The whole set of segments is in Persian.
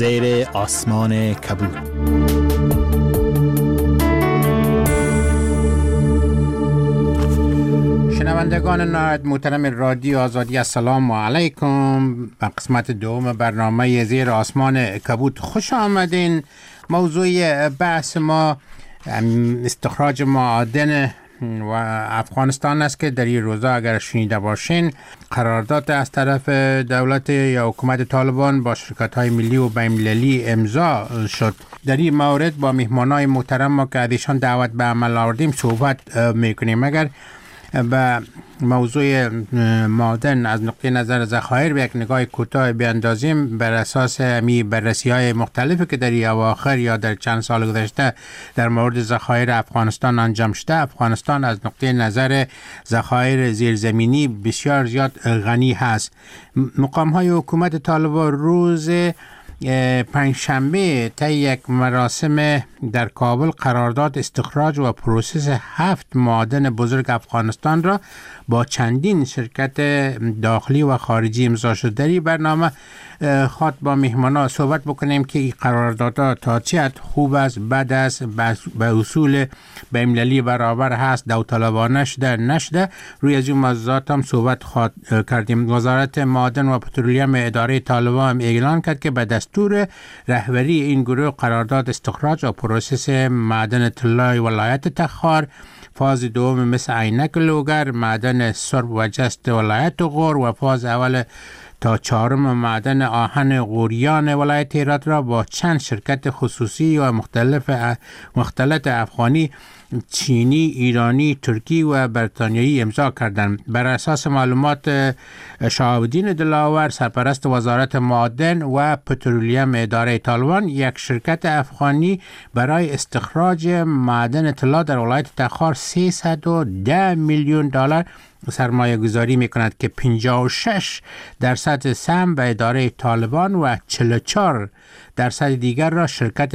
زیر آسمان کبود. شنوندگان نهایت محترم رادیو آزادی، السلام علیکم. به قسمت دوم برنامه زیر آسمان کبود خوش آمدین. موضوع بحث ما استخراج معادن و افغانستان است که در این روزا اگر شنیده باشین قرارداد از طرف دولت یا حکومت طالبان با شرکت‌های ملی و بین‌المللی امضا شد. در این مورد با مهمانای محترم ما که ازشان دعوت به عمل آوردیم صحبت میکنیم. اگر به موضوع معادن از نقطه نظر ذخایر به یک نگاه کوتاه بیاندازیم، بر اساس می بررسی‌های مختلفی که در این اواخر یا در چند سال گذشته در مورد ذخایر افغانستان انجام شده، افغانستان از نقطه نظر ذخایر زیرزمینی بسیار زیاد غنی هست. مقام‌های حکومت طالبان روز پنجشنبه طی یک مراسم در کابل قرارداد استخراج و پروسس 7 معادن بزرگ افغانستان را با چندین شرکت داخلی و خارجی امضا شد. در این برنامه خواهد با مهمانا صحبت بکنیم که این قراردادها تا چه حد خوب است، بد است، به اصول بین‌المللی برابر هست، داوطلبانه شده نشده. روی از این موضوعات هم صحبت خواهد کردیم. وزارت معادن و پترولیم اداره طالبان اعلان کرد که به دستور رهبری این گروه قرارداد استخراج و پروسس معدن طلای ولایت تخار، فاز دوم مثل عینک لوگر، معدن سرب و جست ولایت غور و فاز اول تا چهارم معدن آهن غوریان ولایت هرات را با چند شرکت خصوصی و مختلط افغانی، چینی، ایرانی، ترکی و بریتانیایی امضا کردند. بر اساس معلومات شهاب‌الدین دلاور، سرپرست وزارت معادن و پترولیم اداره طالبان، یک شرکت افغانی برای استخراج معدن طلا در ولایت تخار 310 میلیون دلار سرمایه گذاری می کند که 56% سهم به اداره طالبان و 44% دیگر را شرکت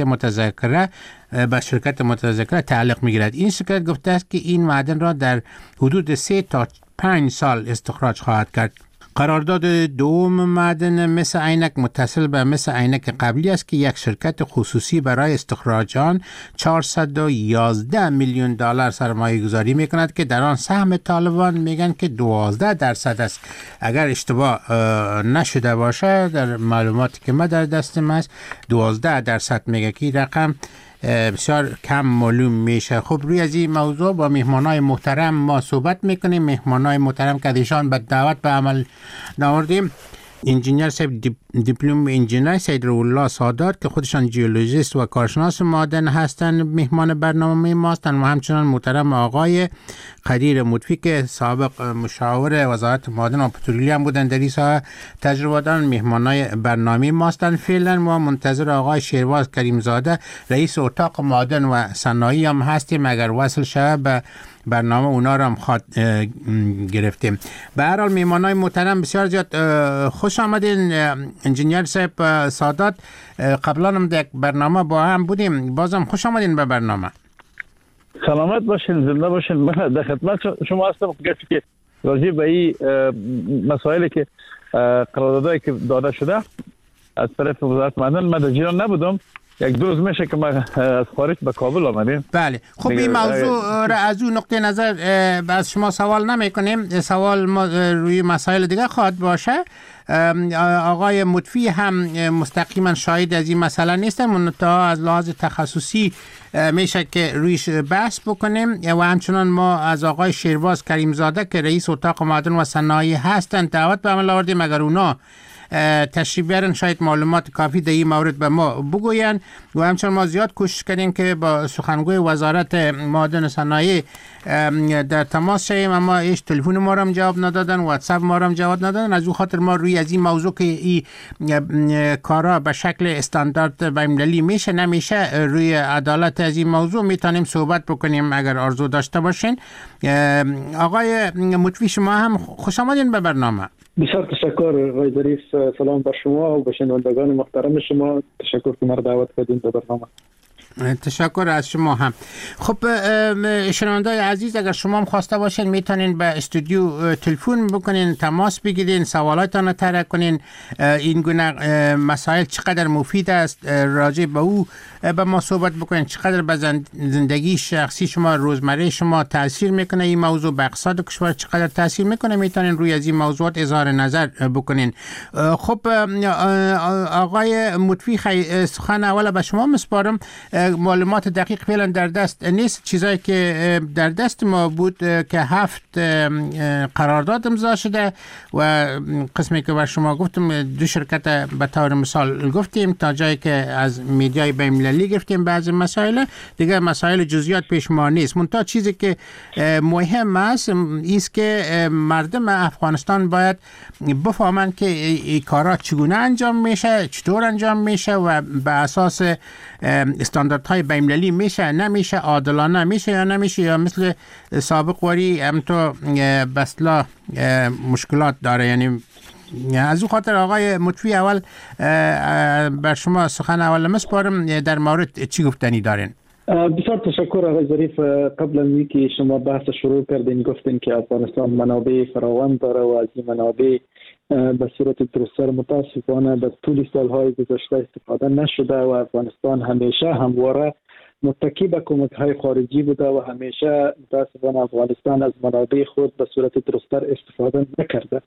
متذکره تعلق می گیرد. این شرکت گفته است که این معدن را در حدود 3 تا 5 سال استخراج خواهد کرد. قرارداد دوم معدن مثل عینک متصل به مثل عینک قبلی است که یک شرکت خصوصی برای استخراج آن 411 میلیون دلار سرمایه گذاری می کند که در آن سهم طالبان میگن که 12% است. اگر اشتباه نشده باشه در معلوماتی که ما در دستم است 12% میگه که رقم بسیار کم معلوم میشه. خب روی از این موضوع با مهمانای محترم ما صحبت میکنیم. مهمانای محترم که ایشان به دعوت به عمل نوردیم، انجینیر صاحب دیپلم انجینیر سید روح‌الله سادات که خودشان جیولوژیست و کارشناس معادن هستند مهمان برنامه ما هستند، و همچنان محترم آقای قدیر مطفی که سابق مشاور وزارت معادن و پترولیم بودند در این ساحه، تجربه دارن، مهمانای برنامه ما هستند. فعلا ما منتظر آقای شیرواز کریمزاده رئیس اتاق معادن و صنایع هم هستیم، اگر وصل شود به برنامه اونا رو هم خواهد گرفتیم. به هر حال مهمانای محترم بسیار زیاد خوش آمدین. انجینیر صاحب سادات، قبلا هم در یک برنامه با هم بودیم، بازم خوش آمدین به برنامه. سلامت باشین، زنده باشین. من در خدمت شما هستم که راجع به این مسائلی که قراردادایی که داده شده از طرف وزارت معدن، من در جریان نبودم. یک دو روز میشه که ما از خارج به کابل آمدیم. بله، خب این موضوع را از اون نقطه نظر از شما سوال نمی کنیم. سوال ما روی مسائل دیگه خواهد باشه. آقای مطفی هم مستقیما شاهد از این مسئله نیستن، منتها از لحاظ تخصصی میشه که رویش بحث بکنیم، و همچنان ما از آقای شیرواز کریمزاده که رئیس اتاق معادن و صنایع هستند دعوت به عمل آوردیم، اگر اونا تشریف بیارن شاید معلومات کافی در این مورد به ما بگوین. و همچنان ما زیاد کوشش کردیم که با سخنگوی وزارت معادن و صنایع در تماس شویم، اما هیچ تلفن ما را هم جواب ندادن، واتساپ ما را هم جواب ندادن. از اون خاطر ما روی از این موضوع که این کارا به شکل استاندارد بین‌المللی میشه نمیشه، روی عدالت از این موضوع میتونیم صحبت بکنیم اگر آرزو داشته باشین. آقای مطفی، شما هم خوش آمدین به برنامه. بسیار تشکر آقای ظریف. سلام بر شما و به شنوندگان محترم شما. تشکر که مرا دعوت کردین به برنامه. تشکر از شما هم. خب شنونده‌های عزیز، اگر شما هم خواسته باشین میتونین به استودیو تلفن بکنین، تماس بگیرین، سوالاتتان رو طرح کنین. این گونه مسائل چقدر مفید است راجع به او با ما صحبت بکنین، چقدر به زندگی شخصی شما، روزمره شما تاثیر میکنه این موضوع، به اقتصاد کشور چقدر تاثیر میکنه، میتونین روی از این موضوعات اظهار نظر بکنین. خب آقای مطفی، سخن اول به شما مسپارم. معلومات دقیق فعلا در دست نیست. چیزایی که در دست ما بود که 7 قرارداد امضا شده و قسمی که بر شما گفتم 2 شرکت به طور مثال گفتیم، تا جایی که از میدیای بین المللی گفتیم بعضی مسائل دیگه، مسائل جزئیات پیش ما نیست. منتها چیزی که مهم است است که مردم افغانستان باید بفهمند که این کارا چگونه انجام میشه، چطور انجام میشه و به اساس استانداردهای بین المللی میشه نمیشه، عادلانه میشه یا نمیشه، یا مثل سابق وری همینطور بسلا مشکلات داره. یعنی از او خاطر آقای مطفی اول بر شما سخن اول مسپارم، در مورد چی گفتنی دارین؟ بسیار تشکر آقای ظریف. قبل از اینکه شما بحث شروع کردین گفتین که افغانستان منابع فراوان داره و از این منابع به صورت درست‌تر متاسفانه در طول سالهای گذشته استفاده نشده و افغانستان همیشه همواره متکی به کمک‌های خارجی بوده و همیشه متاسفانه افغانستان از منابع خود به صورت درست‌تر استفاده نکرده.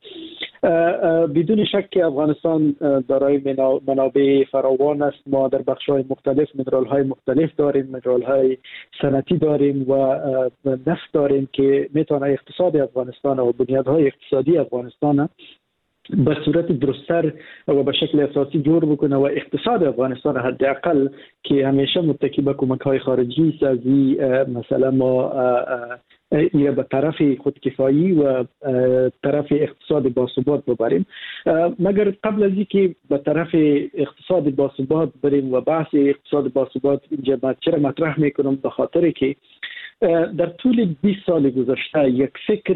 بدون شک که افغانستان دارای منابع فراوان است. ما در بخش‌های مختلف مینرال‌های مختلف داریم، مینرال‌های صنعتی داریم و نفت داریم که میتونه اقتصاد افغانستان و بنیادهای اقتصادی افغانستان به صورت درست‌تر و به شکل اساسی جور بکنه و اقتصاد افغانستان حداقل که همیشه متکی به کمک‌های خارجی است، از مثلا ما یا به طرف خودکفایی و طرف اقتصاد باثبات ببریم. مگر قبل از اینکه به طرف اقتصاد باثبات بریم و بحث اقتصاد باثبات اینجا چرا مطرح میکنم، به خاطر که در طول 20 سال گذشته یک فکر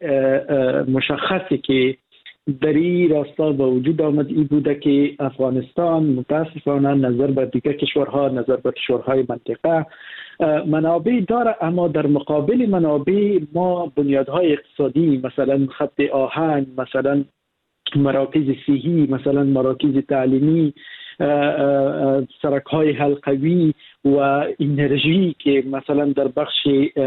مشخصی که در این راستا به وجود آمد این بوده که افغانستان متاسفانه نظر به دیگر کشورها، نظر به کشورهای منطقه منابع داره، اما در مقابل منابع ما بنیادهای اقتصادی مثلا خط آهن، مثلا مراکز صحی، مثلا مراکز تعلیمی، سرک‌های حلقوی و انرژی که مثلا در بخش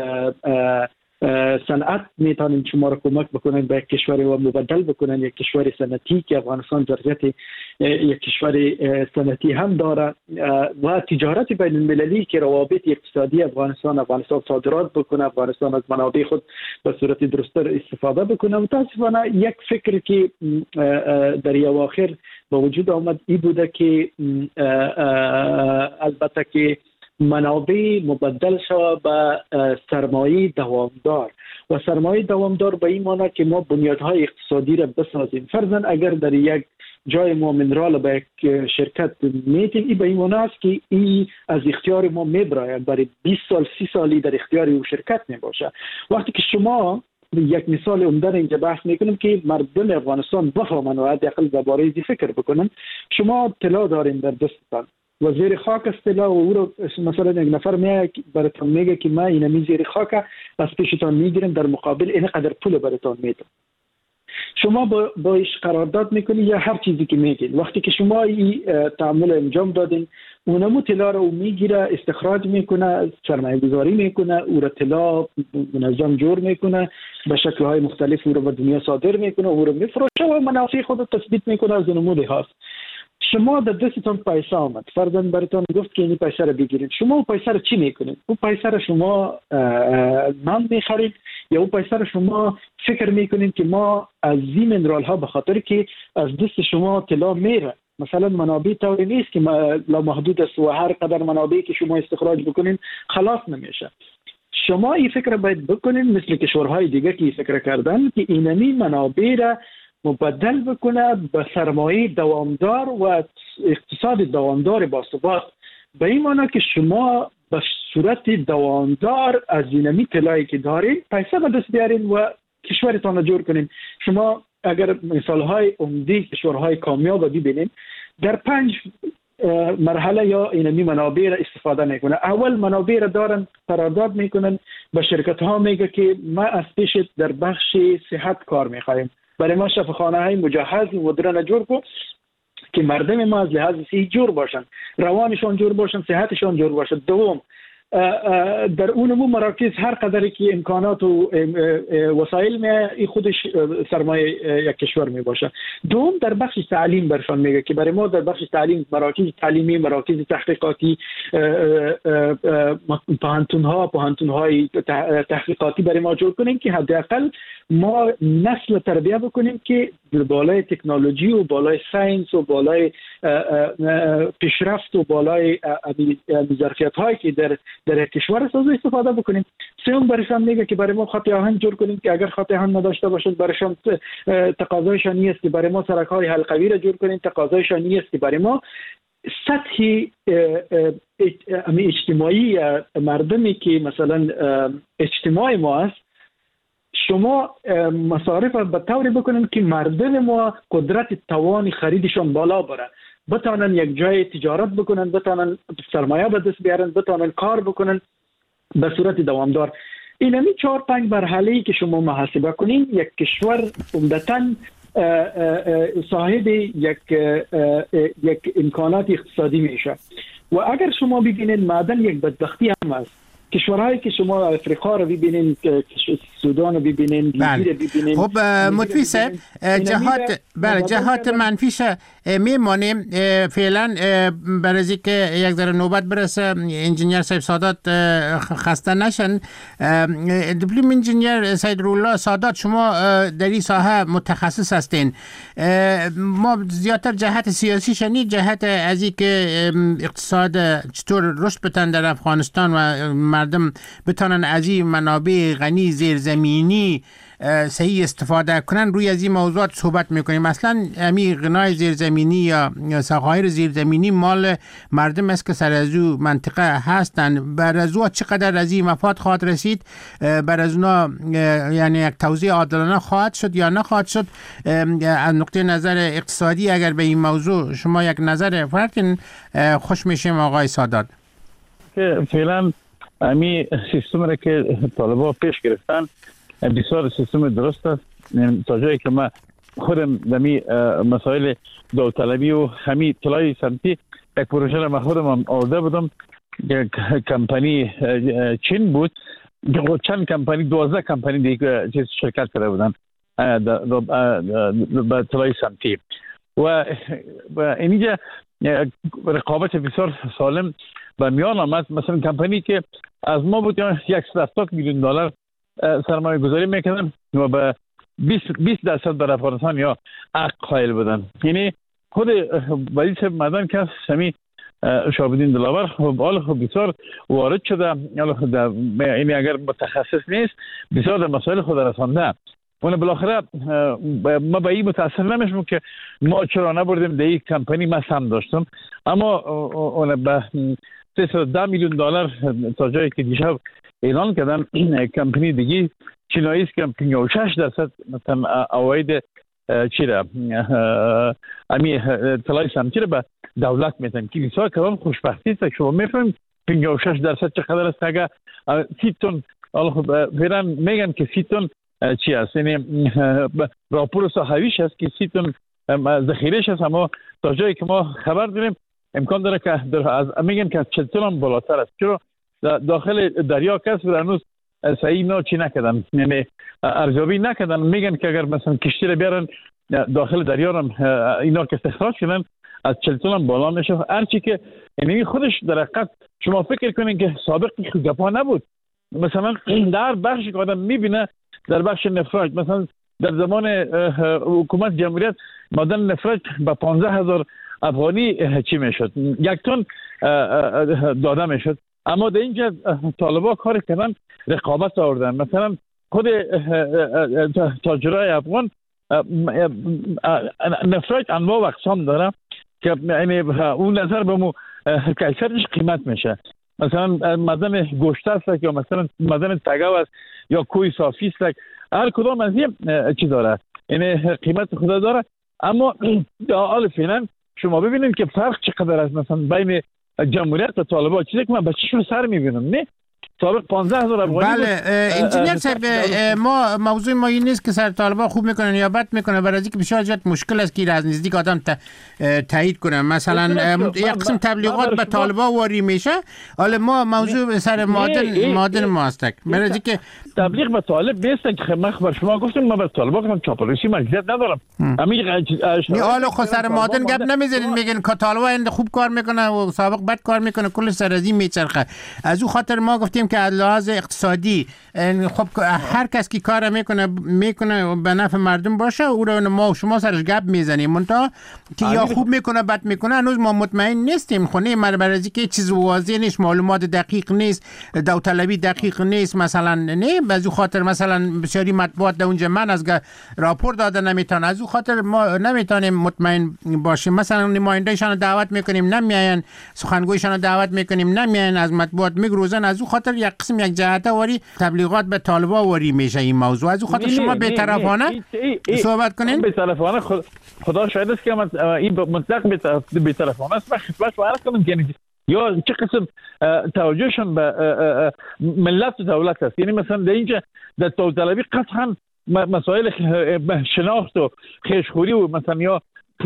صنعت میتونن شما را کمک بکنن به یک کشور و مبدل بکنن یک کشور صنعتی که افغانستان ظرفیت یک کشور صنعتی هم داره و تجارت بین المللی که روابط اقتصادی افغانستان صادرات بکنه، افغانستان از منابع خود به صورت درست‌تر استفاده بکنه. متاسفانه یک فکر که در اواخر به وجود آمد این بوده که البته که منابع مبدل شود به سرمایه دوامدار و سرمایه دوامدار به این معنی که ما بنیادهای اقتصادی را بسازیم. فرضاً اگر در یک جای ما منرال به یک شرکت میتیم، این به این معنی است که این از اختیار ما میبراید برای 20 سال 30 سالی در اختیار او شرکت نباشه. وقتی که شما یک مثال عمده اینجا بحث میکنم که مردم افغانستان بفهمن و حداقل درباره این فکر بکنن. شما طلا دارین در دستتان و زیر خاک است طلا و او رو مثلا یک نفر براتون میگه که من اینمی زیر خاک از پیشتان میگیرم، در مقابل اینقدر پول براتون میدم. شما با ایش قرارداد میکنید یا هر چیزی که میگید. وقتی که شما این تعامل انجام دادین، اونمو طلا رو میگیره، استخراج میکنه، سرمایه گذاری میکنه، او رو طلا منظم جور میکنه، به شکل‌های مختلف او رو به دنیا صادر میکنه، او رو میفروشه و منافع خود رو تثبیت میکنه از نموده هاست. شما در دستتون پیسه آمد، فرضاً براتون گفت که این پیسه رو بگیرید. شما اون پیسه رو چی میکنید؟ اون پیسه رو شما نان میخرید یا اون پیسه رو شما فکر میکنید که ما از این منرال ها به خاطر که از دست شما طلا میره، مثلا منابع طوری نیست که لامحدود است و هر قدر منابعی که شما استخراج بکنین خلاص نمیشه. شما این فکر باید بکنین مثل کشورهای دیگه که این فکر کردن که اینمی منابع را مبدل بکنه به سرمایه دوامدار و اقتصاد دوامدار باثبات. به این معنی که شما به صورت دوامدار از اینمی طلایی که دارید پیسه به دست بیارین و کشورتان را جور کنین. شما اگر مثالهای عمده کشورهای کامیاب ببینید، در 5 مرحله یا اینمی منابع را استفاده میکنه. اول منابع را دارن قرارداد میکنن، به شرکت ها میگه که ما از پیش در بخش صحت کار میخوایم، برای ما شفاخانه های مجهز مدرن جور کن که مردم ما از لحاظ صحی جور باشن، روانشان جور باشن، صحتشان جور باشن. دوم، در اونمو مراکز هر قدری که امکانات و وسایل می خودش سرمایه یک کشور می باشه. دوم، در بخش تعلیم برشان میگه که برای ما در بخش تعلیم مراکز تعلیمی، مراکز تحقیقاتی، پوهنتون‌های تحقیقاتی برای ما جور کنیم که حداقل ما نسل تربیت بکنیم که بالای تکنولوژی و بالای ساینس و بالای پیشرفت و بالای ظرفیت هایی که در کشور سازو استفاده بکنیم. سوم، برشان میگه که برای ما خط آهن جور کنیم که اگر خط آهن نداشته باشند برشان تقاضایشان نیست که برای ما سرک های حلقوی را جور کنیم، تقاضایشان نیست که برای ما سطح اجتماعی مردمی که مثلا اجتماع ما است شما مصارف به طوری بکنن که مردم ما قدرت توان خریدشان بالا بره، بتانن یک جای تجارت بکنن، بتانن سرمایه به دست بیارن، بتانن کار بکنن به صورت دوامدار. اینمی 4-5 مرحله‌ای که شما محاسبه کنین، یک کشور عمدتاً صاحب یک امکانات اقتصادی میشه. و اگر شما ببینید معدن یک بدبختی هم است. کشورهایی که شما افریقا رو ببینین، سودان رو ببینین، لیبی رو ببینین. خب مطفی صاحب، جهات منفیش میمانیم فعلا. برای که یک ذره نوبت برسه انجینیر صاحب سادات خسته نشن. دیپلم انجینیر سید رولا سادات، شما در این ساحه متخصص هستین. ما زیادتر جهت سیاسی شنید، جهت از این که اقتصاد چطور رشد بتن در افغانستان و مردم بتانن از این منابع غنی زیرزمینی صحیح استفاده کنن، روی از این موضوعات صحبت میکنیم. مثلا همین غنای زیرزمینی یا ساخت‌های زیرزمینی مال مردم است که سر از او منطقه هستن. بر از او چقدر از این مفاد خواهد رسید؟ بر از اونا یعنی یک توزیع عادلانه خواهد شد یا نخواهد شد؟ از نقطه نظر اقتصادی اگر به این موضوع شما یک نظر فرقین خوش میشیم آقای سادات. که فعلا امی سیستم را که طالبا پیش گرفتن بسیار سیستم درست است. تا جایی که من خودم دمی مسائل داوطلبی و همین طلای سمتی یک پروژه را من خودم آورده بودم. یک کمپانی چین بود، چند کمپانی 12 کمپانی دیگه شرکت کرده بودن به طلای سمتی و اینجا رقابت بسیار سالم و میان آمد. مثلا کمپانی که از ما بود 170 میلیون دلار سرمایه گذاری میکردن و به 20% در افغانستان یا حق قائل بودن. یعنی خود وزیر صاحب مدن که سمی شعبالدین دلاور خب بسیار وارد شده، یعنی اگر متخصص نیست بسیار در مسائل خود رسانده. اون بالاخره ما به این متاسف نمیشم که ما چرا نبردیم در یک کمپانی. من سهم داشتم اما اون به 310 میلیون دلار تا جایی که دیشب اعلان کردن کمپانی دیگه چینایی است که 56% مثلا عواید چی را امی طلای سمتی را به دولت میتن که بسیار کلام خوشبختی است. شما میفهمید 56% چقدر است؟ اگر 30 تن فعلا میگن که 30 تن چی است، یعنی راپور صحویش است که 30 تن ذخیرهش است، اما تا جایی که ما خبر داریم امکان داره که میگن که 40 تن هم بالاتر است. چرا داخل دریا کسب هنوز صحیح اینا چی نکردن، یعنی ارزیابی نکردن. میگن که اگر مثلا کشتی رو بیارن داخل دریا هم اینا که استخراج کنن از 40 تن هم بالا میشه. هرچی که یعنی خودش در حقیقت شما فکر کنین که سابق گپا نبود. مثلا در بخشی که آدم میبینه در بخش نفرت، مثلا در زمان حکومت جمهوریت معدن نفرت به 15,000 افغانی چی میشد، 1 تن داده میشد. اما در اینجا طالبا کار کردن رقابت آوردن. مثلا خود تاجرای افغان نفرت انواع و اقسام داره که یعنی اون نظر به مو کیفیتش قیمت میشه. مثلا معدن گوشت است یا مثلا معدن تگاو است یا کوی صافی است، هر کدام از این چی داره، یعنی قیمت خود داره. اما در حال فعلا شما ببینید که فرق چقدر است مثلا بین جمهوریت و طالبان. چیزی که من به چشم سر میبینم نه سابق 15000 افغانی. بله انجینیر صاحب ما موضوع ما این نیست که سر طالبان خوب میکنن یا بد میکنن، برای اینکه بسیار زیاد مشکل است که از نزدیک آدم تایید کنه. مثلا یک قسم تبلیغات به طالبان واری میشه. حالا ما موضوع سر مادن ما است، برای اینکه تبلیغ به طالب نیست که من خبر شما گفتم من به طالبان گفتم چاپلوسی مجبوریت ندارم. حالا خود سر مادن گپ نمیزنین، میگن که طالبان خوب کار میکنه و سابق بد کار میکنه، کل سر از این میچرخه. از اون خاطر ما گفتیم که از لحاظ اقتصادی خب هر کس که کار میکنه به نفع مردم باشه، او رو ما و شما سرش گپ میزنیم، منتها که یا خوب میکنه بد میکنه هنوز ما مطمئن نیستیم. خونه مربرزی که چیز واضح نیست، معلومات دقیق نیست، داوطلبی دقیق نیست. مثلا نه از اون خاطر مثلا بسیاری مطبوعات در اونجا من از راپور داده نمیتونن، از اون خاطر ما نمیتونیم مطمئن باشیم. مثلا نمایندهشان دعوت میکنیم نمیاین، سخنگویشان دعوت میکنیم نمیاین، از مطبوعات میگروزن. از اون خاطر یک قسم یک جهت واری تبلیغات به طالبان واری میشه این موضوع. از اون خاطر شما بی‌طرفانه صحبت کنین. بی‌طرفانه خدا شاهد است که من این مطلق بی‌طرفانه است. من خدمت شما عرض کنم که یا چه قسم توجهشون به ملت و دولت است. یعنی مثلا در اینجا در داوطلبی قطعا مسائل شناخت و خیشخوری و مثلا یا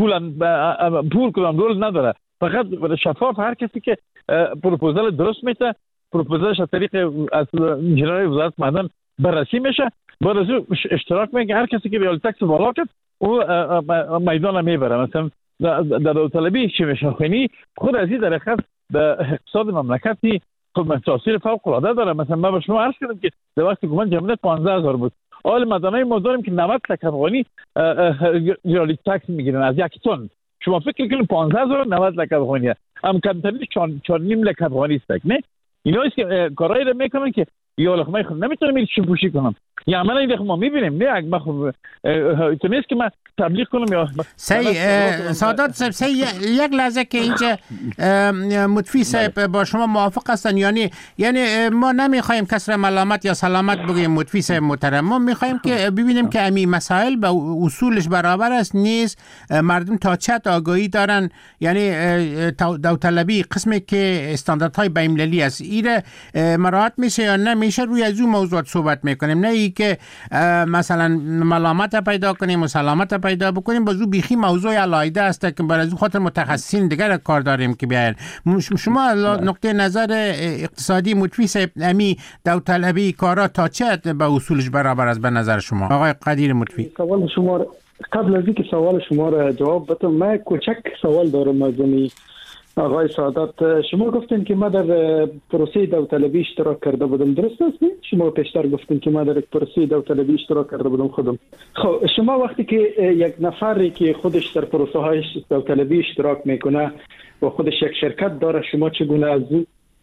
پول کدام رول نداره، فقط شفاف هر کسی که پروپوزال درست میته پروپوزالش از طریق از انجینر وزارت معدن بررسی میشه، بعد از اشتراک میگه هر کسی که بیال تکس بالا کرد او میدان میبره. مثلا در داوطلبی چی میشه خونی خود از این در خاص به اقتصاد مملکتی خود تاثیر فوق العاده داره. مثلا من به شما عرض کردم که در وقت حکومت جمعیت 15000 بود، حال مدنای ما داریم که 90 لک افغانی ریالی تکس میگیرن از یک تن. شما فکر کنید 15000 90 لک افغانی هم کمترین 4.5 لک افغانی است نه. اینا است که کارایی رو میکنن که یا لخمه خود نمیتونم این چی پوشی کنم یا عملا این ما میبینیم نه اگه خب تو نیست که من تبلیغ کنم یا سادات صاحب یک لحظه که اینجا مطفی صاحب با شما موافق هستن، یعنی ما نمیخوایم کسر ملامت یا سلامت بگیم مطفی صاحب محترم، ما میخوایم که ببینیم که امی مسائل به اصولش برابر است نیست، مردم تا چه آگاهی دارن. یعنی داوطلبی قسمی که استانداردهای بین‌المللی است ایره مراعات میشه یا نمیشه، روی از اون موضوعات صحبت میکنیم، نه ای که مثلا ملامت پیدا کنیم و سلامت پیدا بکنیم. بازو بیخی موضوع علاوه است که برای خاطر متخصصین دیگر کار داریم که بیاین. شما نقطه نظر اقتصادی مطفی صاحب امی داوطلبی کارا تا چه به اصولش برابر است به نظر شما آقای قدیر مطفی؟ سوال شما قبل از اینکه سوال شما را جواب بدم من کوچک سوال دارم از آقای سعادت. شما گفتین که ما در پروسه داوطلبی اشتراک کرده بودم، درست است؟ شما پیشتر گفتین که ما در پروسه داوطلبی اشتراک کرده بودم خودم. خب شما وقتی که یک نفری که خودش در پروسه های داوطلبی اشتراک میکنه و خودش یک شرکت داره، شما چگونه از او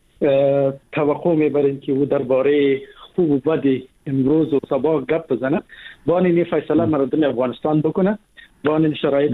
توقع میبرین که او درباره خوب و بد امروز و صباح گپ بزنه، بان این فیصله مردم افغانستان بکنه، بان شرایط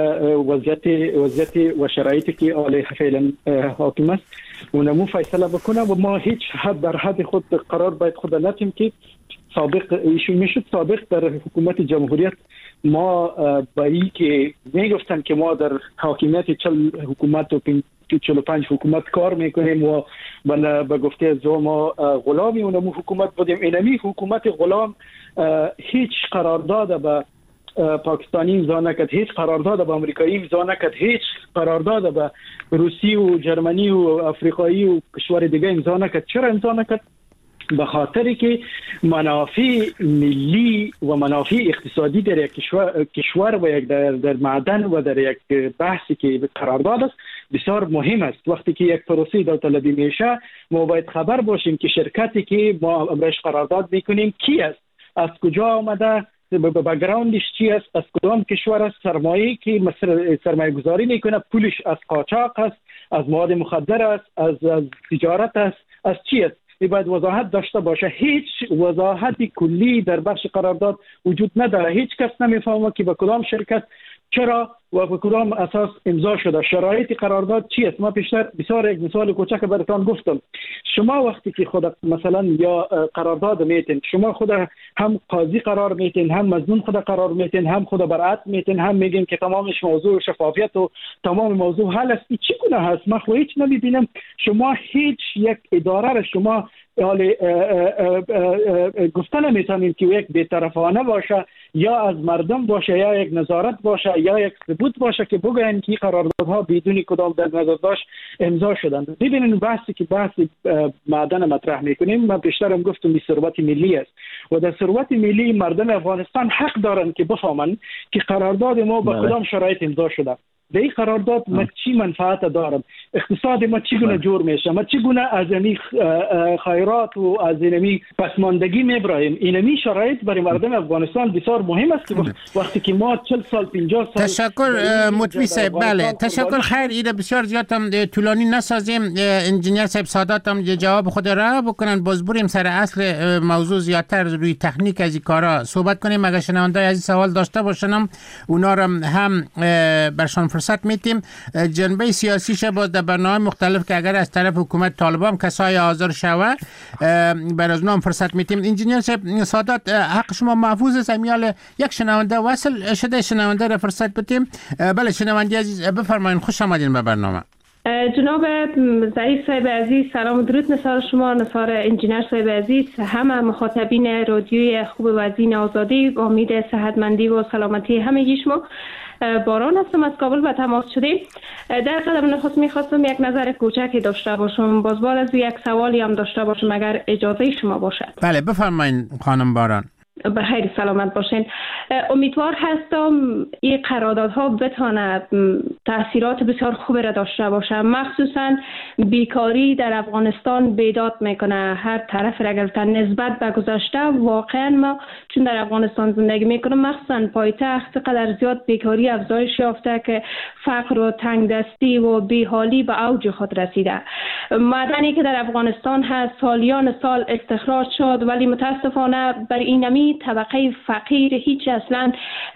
وضعیت و شرایطی که عالی فعلا حاکم است اونمو فیصله بکنه و ما هیچ حد در حد خود قرار باید خود نتیم که سابق ایشون میشد. سابق در حکومت جمهوریت ما با این که میگفتن که ما در حاکمیت 40 حکومت و 45 حکومت کار میکنیم و به گفته از ما غلامی اونمو حکومت بودیم. اینمی حکومت غلام هیچ قرارداد به پاکستانی امضا نکرد، هیچ قرارداد به امریکایی امضا نکرد، هیچ قرارداد به روسی و جرمنی و افریقایی و کشور دیگه امضا نکرد. چرا امضا نکرد؟ به خاطری که منافع ملی و منافع اقتصادی در یک کشور و یک در معدن و در یک بحثی که قرارداد است بسیار مهم است. وقتی که یک پروسه داوطلبی میشه ما باید خبر باشیم که شرکتی که ما امرش قرارداد میکنیم کی است، از کجا آمده، بک‌گراندش چی است، از کدام کشور است، سرمایه‌ای که سرمایه گذاری میکنه پولش از قاچاق است، از مواد مخدر است، از تجارت است، از چی است. باید وضاحت داشته باشه. هیچ وضاحت کلی در بخش قرارداد وجود نداره. هیچ کس نمیفهمه که به کدام شرکت چرا و به کدام اساس امضا شده. شرایط قرارداد چی است؟ ما پیشتر بسیار یک مثال کوچک براتون گفتم. شما وقتی که خود مثلا یا قرارداد میتین، شما خود هم قاضی قرار میتین، هم مظنون خود قرار میتین، هم خود برعت میتین، هم میگین که تمامش موضوع شفافیت و تمام موضوع حل است. چی گونه هست؟ ما هیچ نمیبینم. شما هیچ یک اداره را شما گفته نمیتونین که یک بی‌طرفانه باشه یا از مردم باشه یا یک نظارت باشه یا یک ثبوت باشه که بگوین که قراردادها بدون کدام در نظر داشت امضا شدن. ببینید بحثی که بحث معدن مطرح میکنیم، من پیشترم گفتم این ثروت ملی است و در ثروت ملی مردم افغانستان حق دارن که بفهمن که قرارداد ما با کدام شرایط امضا شده. در این قرارداد ما چی منفعت دارم، اقتصاد ما چگونه جور میشه، ما چگونه از این خیرات و از این پسماندگی میبرایم. اینمی شرایط برای مردم افغانستان بسیار مهم است که وقتی که ما 40 سال 50 سال. تشکر مطوی صاحب. بله تشکر. خیر ایده بسیار زیاد هم طولانی نسازیم. انجینیر صاحب سادات هم جواب خود را بکنن، باز بریم سر اصل موضوع زیادتر روی تکنیک از این کارا صحبت کنیم. اگه شنونده از این سوال داشته باشن اونا را هم برشان فرصت میتیم. جنبه سیاسیش باز در برنامه مختلف که اگر از طرف حکومت طالبان کسای حاضر شوه بر از نام فرصت میتیم. انجینیر سادات حق شما محفوظ است. امیال یک شنونده وصل شده، شنونده را فرصت بدیم. بله شنونده عزیز بفرمایید، خوش آمدین به برنامه. جناب ضعیف صاحب عزیز، سلام و درود نثار شما، نثار انجینیر صاحب عزیز، همه مخاطبین رادیوی خوب وزین آزادی، با امید صحتمندی و سلامتی همگی شما. باران هستم از کابل و تماس شدیم. در قدم نخست میخواستم یک نظر کوچکی داشته باشم، باز بعد از یک سوالی هم داشته باشم اگر اجازه شما باشد. بله بفرمایید خانم باران. بخیر سلامت باشین. امیدوار هستم این قراردادها بتونه تاثیرات بسیار خوبی را داشته باشه. مخصوصا بیکاری در افغانستان بیداد میکنه هر طرف را. اگر نسبت به گذشته واقعا ما چون در افغانستان زندگی میکنم، مخصوصا پایتخت قدر زیاد بیکاری افزایش یافته که فقر و تنگدستی و بیحالی به اوج خود رسیده. معدنی که در افغانستان هست سالیان سال استخراج شد، ولی متاسفانه بر اینمی طبقه فقیر هیچ اصلا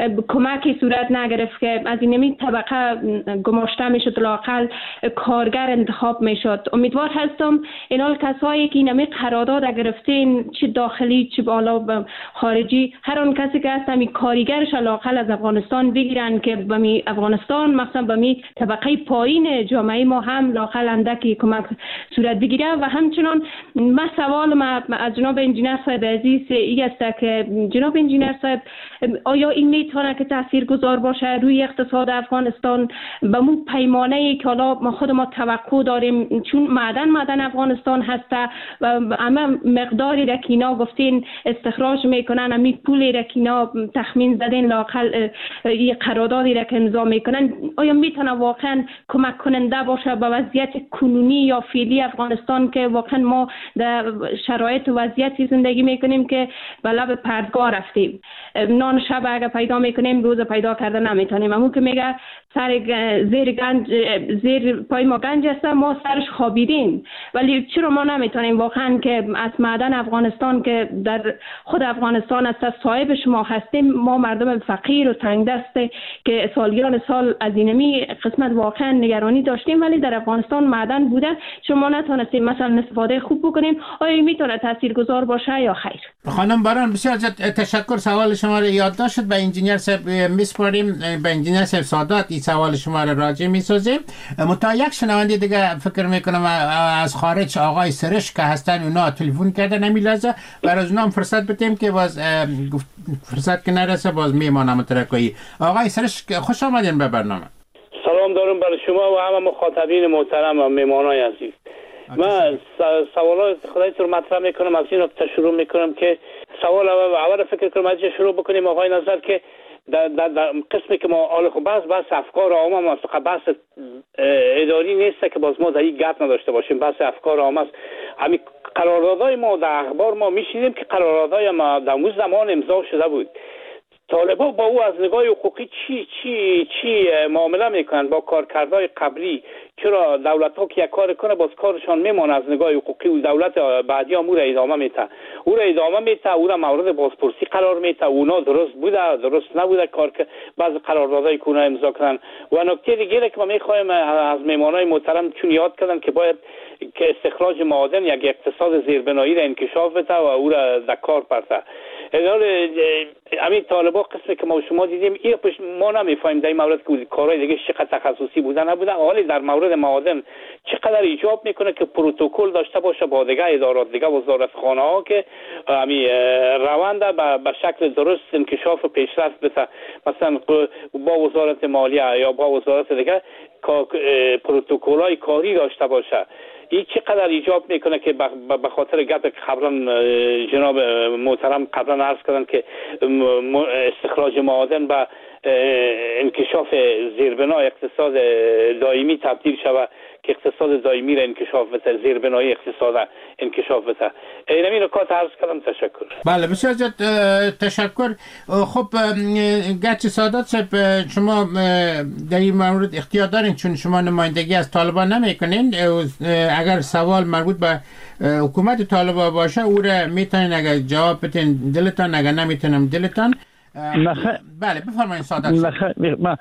کمکی صورت نگرفت که از اینمی طبقه گماشته میشد، لااقل کارگر انتخاب میشد. امیدوار هستم اینال کسایی که اینمی قرارداد گرفتین، چه داخلی چه بالا خارجی، هر اون کسی که هست همی کارگرش لااقل از افغانستان بگیرن که به افغانستان مثلا به طبقه پایین جامعه ما هم لااقل اندکی کمک صورت بگیره. و همچنان ما سوال از جناب انجینیر صاحب عزیز این است که جناب انجینیر صاحب آیا این میتونه که تاثیرگذار باشه روی اقتصاد افغانستان به مون پیمانه‌ای که حالا ما خود ما توقع داریم، چون معدن افغانستان هسته و اما مقداری را که اینا گفتین استخراج میکنن، امی پولی را که اینا تخمین زدین لااقل این قراردادی را که امضا میکنن، آیا میتونه واقعا کمک کننده باشه به وضعیت کنونی یا فعلی افغانستان که واقعا ما در شرایط و وضعیتی زندگی میکنیم که به لب پردگاه رفتیم، نان شب اگر پیدا میکنیم روز پیدا کرده نمیتونیم. همون که میگه سر زیر پای ما گنج است، ما سرش خوابیدیم، ولی چرا ما نمیتونیم واقعا که از معدن افغانستان که در خود افغانستان است صاحبش ما هستیم، ما مردم فقیر و تنگ دسته که سالیان سال از اینمی قسمت واقعا نگرانی داشتیم ولی در افغانستان معدن بوده، شما نتونستیم مثلا استفاده خوب بکنیم، آیا میتونه تاثیرگذار باشه یا خیر؟ خانم باران بسیار تشکر. سوال شما را یادداشت شد، به انجینیر صاحب میسپاریم، به انجینیر صاحب سادات این سوال شما را راجع میسازیم. متا یک شنونده دیگه فکر میکنم از خارج آقای سرش که هستن اونا تلفن کردن، نمیلازه برای اونا فرصت بدیم که باز فرصت که نرسه باز میمانم ترکایی. آقای سرش خوش آمدین به برنامه. سلام دارم برای شما و همه مخاطبین محترم و مهمانای عزیز. من سوالات خدای رو مطرح میکنم، از این نکته شروع میکنم که سوال اول فکر کنم از شروع بکنیم آقای نظر که در قسمی که ما حالا خب بحث افکار عامه است، بحث اداری نیست که باز ما در این گپ نداشته باشیم، بحث افکار عامه است. همین قراردادهای ما در اخبار ما میشنیدیم که قراردادهای ما در اون زمان امضا شده بود طالبان با او از نگاه حقوقی چی معامله میکنن با کارکردهای قبلی؟ چرا دولت ها که یک کار کنه باز کارشان میمونه از نگاه حقوقی و دولت بعدی هم او را ادامه میده، او را مورد بازپرسی قرار میده. اونا درست بوده درست نبوده کار که بعض قراردادهای که اونا امضا کردن. و نکته دیگه که ما میخوایم از میهمانای محترم چون یاد کردن که باید که استخراج معادن یک اقتصاد زیربنایی را انکشاف بده و او را در کار برده. همین طالبان قسمی که ما شما دیدیم ما نمیفهمیم در این مورد که کارهای دیگه چقدر تخصصی بوده نبوده، حالی در مورد معادن چقدر ایجاب میکنه که پروتکل داشته باشه با دیگه ادارات دیگه وزارتخانه ها که همین روند به شکل درست انکشاف و پیشرفت بده. مثلا با وزارت مالیه یا با وزارت دیگه پروتکل های کاری داشته باشه. این چقدر ایجاب میکنه که به خاطر گپ قبلا جناب محترم قبلا عرض کردن که استخراج معادن به انکشاف زیربنای اقتصاد دائمی تبدیل شود که اقتصاد دائمی را انکشاف بده، زیربنای اقتصاد را انکشاف بده. این نکات عرض کردم. تشکر. بله بسیار زیاد تشکر. خب گرچه سادات صاحب شما در این مورد اختیار دارین چون شما نمایندگی از طالبان نمیکنین، اگر سوال مربوط به حکومت طالبان باشه او را میتونین اگر جواب بدین دلتان، اگر نمیتونم دلتان. بله بفرمایید سادات صاحب.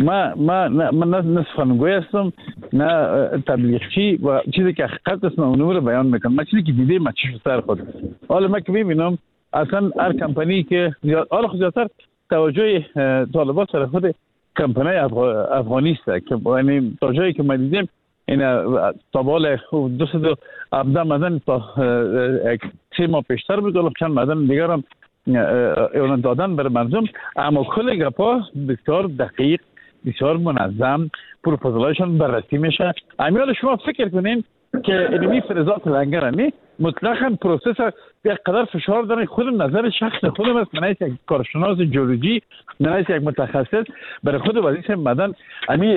من نه سخنگوی هستم نه تبلیغچی و چیزی که حقیقت است اون رو بیان میکنم. من چیزی که دیدم من چشم سر خود حالا من که میبینم اصلا هر کمپانی که حالا زیادتر توجه طالبان سر خود کمپانی افغانی است که یعنی تا جایی که من دیدم این تا بال 217 مدن تا 3 ماه پیشتر بود، چند مدن دیگر هم اون دادن بر مردم، اما کل گپا بسیار دقیق بسیار منظم پروپوزالشون بررسی میشه. امیال شما فکر کنین که علمی فرضات لنگر نی مطلقاً پروسس یک قدر فشار داره. خودم نظر شخص خودم است، من یک کارشناس جیولوژی، من یک متخصص برای خود وظیفه مدن امی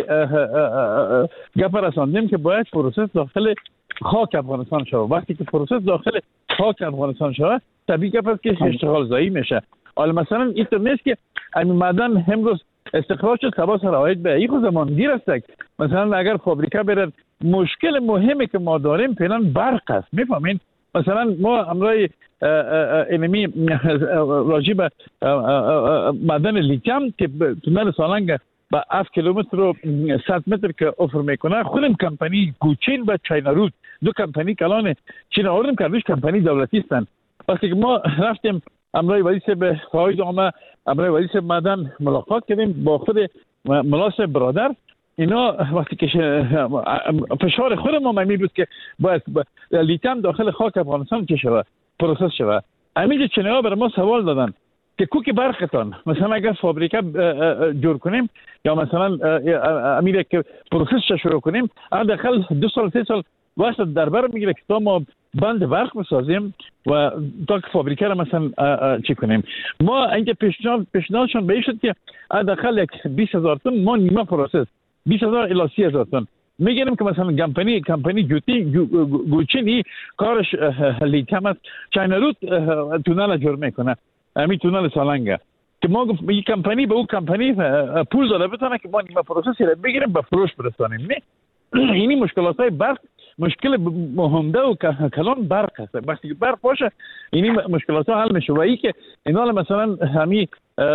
گپ رساندیم که باید پروسس داخل خاک افغانستان شود. وقتی که پروسس داخل خاک افغانستان شود طبیعی گپ است که اشتغال زایی میشه. حالا مثلا اینطور نیست که امی مدن امروز استخراج شد سبا سر آید به این زمان دیر است. مثلا اگر فابریکه برد مشکل مهمی که ما داریم فعلا برق است. میفهمین مثلا ما امروز علمی راجع به معدن لیتیم که تونل سالنگ با 7 کیلومتر و 100 متر که افر میکنه، خودم کمپانی گوچین و چاینا رود دو کمپانی کلان چین آوردیم که روش کمپانی دولتی هستند. وقتی که ما رفتیم امروز وزیر به فاید آمه امروز وزیر معدن ملاقات کردیم با خود ملاس برادر، اینا وقتی که فشار خود ما می بود که باید لیتیم داخل خاک افغانستان چه شود پروسس شود. همینجا چنها برای ما سوال دادن که کوک برقتان مثلا اگر فابریکه جور کنیم یا مثلا امیر که پروسس شروع کنیم داخل 2 سال 3 سال وقت در بر میگیره که تا ما بند برق بسازیم و تا که فابریکه را مثلا چی کنیم. ما اینجا پیشنهادشون به این شد که داخل 20,000 تن ما نیمه پروسس 20,000 الی 30,000 تن میگیریم که مثلا کمپانی گوچینی کارش لیتیم است، چاینا رود تونل جور میکنه، همین تونل سالنگه که ما این کمپانی به اون کمپانی پول داده بتونه که ما نیمه پروسسی را بگیریم به فروش برسانیم. نه اینی مشکلات های برق مشکل مهمده و کلان برق هست. وقتی که برق باشه اینی مشکلات ها حل میشه و ای که اینا مثلا همین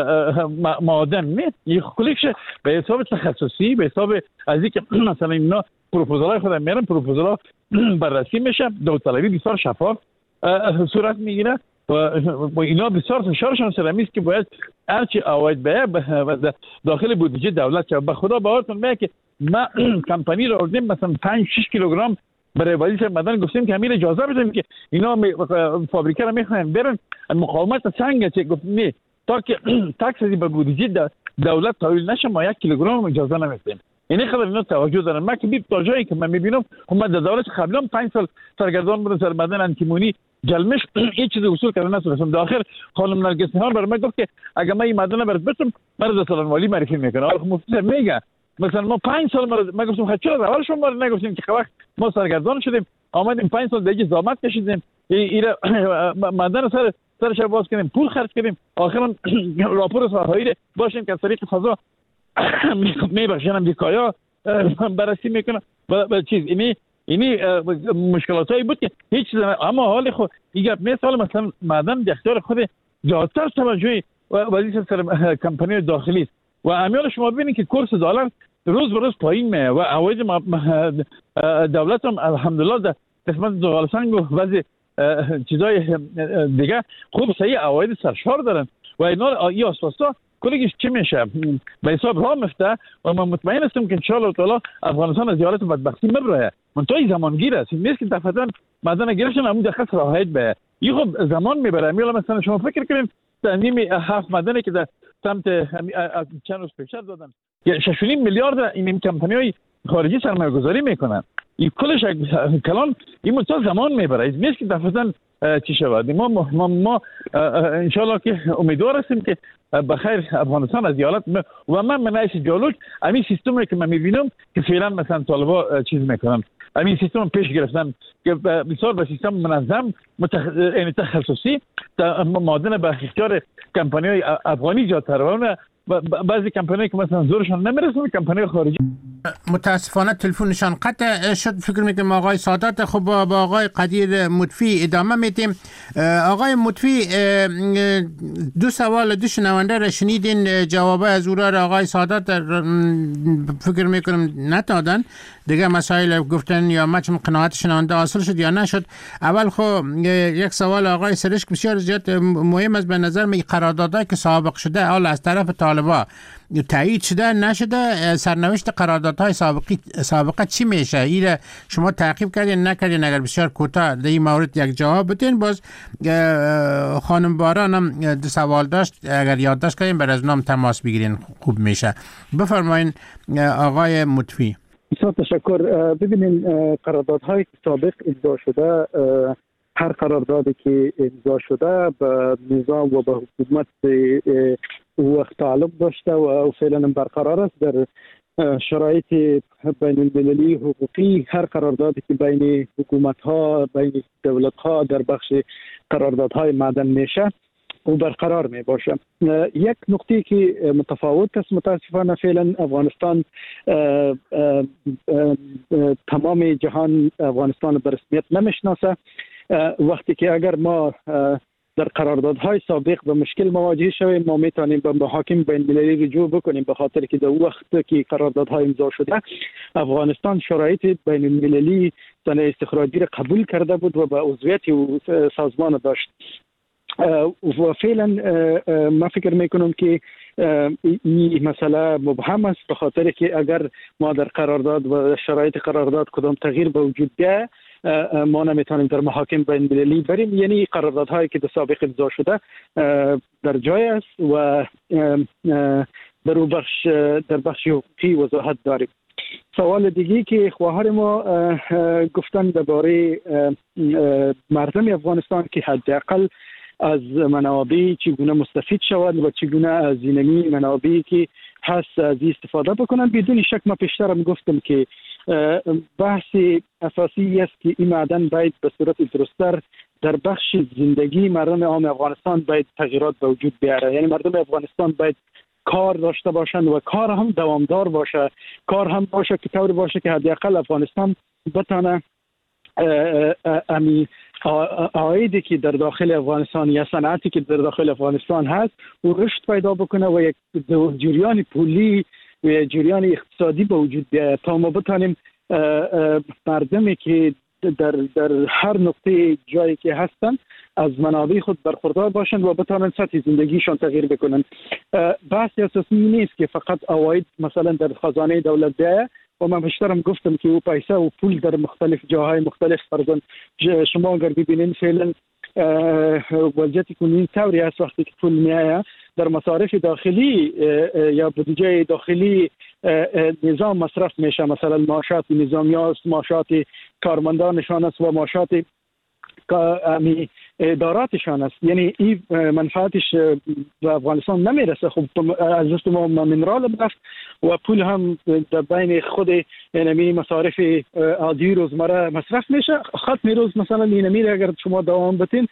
معادن نه یک کلیکش به حساب تخصصی به حساب از اینکه مثلا اینا پروپوزال خود میارن پروپوزال بررسی میشه داوطلبی بسیار شفاف صورت میگیره و اینا بسیار فشارشان سرمیست که باید هرچی آواید به داخل بودجه دولت شد. به خدا باورتون میگه که ما کمپانی رو آوردیم مثلا 5-6 کیلوگرم برای وزیر معدن گفتیم که همین اجازه بدیم که اینا فابریکه رو میخوان برن مقاومت سنگ چه گفت نه تا که تاکسی به بودجه دولت تحویل نشه ما 1 کیلوگرم اجازه نمیدیم. این خبر اینا توجه دارن. من که بی تا جایی که من میبینم حکومت دولت قبلا 5 سال سرگردان بود سر معدن انتیمونی جلمش هیچ چیز اصول کردن نسوستم. داخل خانم نرگس نهار برای من گفت که اگه من این معدن برات بتم مرد سالن والی معرفی میکنه. آخه مفتی میگه مثلا ما 5 سال ما گفتم چرا اول شما نگفتیم که وقت ما سرگردان شدیم آمدیم 5 سال دیگه زحمت کشیدیم این معدن سر سرش باز کنیم، پول خرج کنیم، آخرا راپور ساحایی باشیم که از طریق فضا میبخشن امریکایا بررسی میکنن و چیز اینی مشکلاتایی بود که هیچ چیز. اما حال خود دیگه مثلا مثلا معدن در اختیار خود زیادتر توجه وزیر سر کمپانی داخلی است و امیال شما ببینید که کورس دلار روز به روز پایین میه و عواید دولت هم الحمدلله در قسمت زغالسنگ و بعضی چیزای دیگه خوب صحیح عواید سرشار دارن و اینا ای اساسا کلیش چی میشه به حساب راه میفته و من مطمئن هستم که ان شاء الله تعالی افغانستان از حالت بدبختی میبره. من توی زمانگیر است نیست که دفعتاً معدن گرفتن همون دقیقاً راحت به این خب زمان میبره. میلا مثلا شما فکر کنید تنظیم 7 معدنی که در سمت چند روز پیش دادن 6.5 میلیارد این کمپانی‌های خارجی سرمایه‌گذاری میکنن. این کلش کلان این مدت زمان میبره. نیست که دفعتاً چی شود. ما ان شاء الله که امیدوار هستیم که بخیر افغانستان از حالت و من منعش جالوج همین سیستمی که من میبینم که فعلا مثلا طالبا چیز میکنن همین سیستم پیش گرفتن که بسیار به سیستم منظم یعنی تخصصی معادن به اختیار کمپانی‌های افغانی جا ترونه و بعضی کمپانی‌ها که مثلا زورشان نمیرسه کمپانی خارجی. متاسفانه تلفنشان قطع شد. فکر میکنم آقای سادات خب با آقای قدیر مطفی ادامه میدیم. آقای مطفی دو سوال دو شنونده را شنیدین، جواب از او را آقای سادات فکر میکنم ندادن دیگه، مسائل گفتن یا ما چون قناعت شنونده حاصل شد یا نشد. اول خب یک سوال آقای سرشک بسیار زیاد مهم است به نظر می، قراردادایی که سابق شده حالا از طرف طالبا تایید شده نشده، سرنوشت قراردادهای سابقه چی میشه؟ این شما تعقیب کردین نکردین؟ اگر بسیار کوتاه در این مورد یک جواب بدین. باز خانم باران هم دو سوال داشت، اگر یادداشت کردین بر از نام تماس بگیرین خوب میشه. بفرمایین آقای مطفی. بسیار تشکر. ببینین قراردادهای سابق امضا شده، هر قراردادی که امضا شده به نظام و به حکومت وقت تعلق داشته و فعلا برقرار است در شرایط بین المللی حقوقی. هر قراردادی که بین حکومت ها بین دولت ها در بخش قراردادهای معدن میشه و برقرار می باشه. یک نکته که متفاوت است متاسفانه فعلا افغانستان تمام جهان افغانستان به رسمیت نمیشناسه. وقتی که اگر ما در قراردادهای سابق به مشکل مواجه شویم ما میتونیم به محاکم بین المللی رجوع بکنیم، به خاطر که در وقت که قراردادهای امضا شده افغانستان شرایط بین المللی صنایع استخراجی را قبول کرده بود و به عضویت سازمان داشت و فعلا ما فکر میکنم که این مسئله مبهم است، به خاطر که اگر ما در قرارداد و شرایط قرارداد کدام تغییر به وجود بیاید ما نمیتونیم در محاکم بین المللی بریم. یعنی قراردادهایی که در سابق امضا شده در جای است و در بخش حقوقی وضاحت داریم. سوال دیگی که خواهر ما گفتن درباره مردم افغانستان که حداقل از منابع چگونه مستفید شود و چگونه از اینمی منابعی که هست از استفاده بکنن. بدون شک ما پیشترم گفتم که بحث اساسی است که این معدن باید به صورت درست‌تر در بخش زندگی مردم عام افغانستان باید تغییرات به وجود بیاره. یعنی مردم افغانستان باید کار داشته باشند و کار هم دوامدار باشه، کار هم باشه که طوری باشه که حداقل افغانستان بتونه عایدی که در داخل افغانستان یا صنعتی که در داخل افغانستان هست و رشد پیدا بکنه و یک جریان پولی و جریان اقتصادی به وجود بیاید تا ما بتانیم مردمی که در هر نقطه جایی که هستن از منابع خود برخوردار باشند و بتانند سطح زندگیشان تغییر بکنند. بحث اساسی نیست که فقط عواید مثلا در خزانه دولت بیاید و من بیشترم گفتم که او پیسه و پول در مختلف جاهای مختلف فرزن شما اگر ببینید فعلا وضعیت کنونی طوری است وقتی که پول میآید در مصارف داخلی یا بودجه داخلی نظام مصرف میشه، مثلا معاشات نظامیان است، معاشات کارمندانشان است و معاشات اداراتشان است. یعنی این منفعتش به افغانستان نمیرسه. خب از دست ما منرال رفت و پول هم در بین خود اینمی مصارف عادی روزمره مصرف میشه. ختم روز مثلا اینمی اگر شما دوام بتین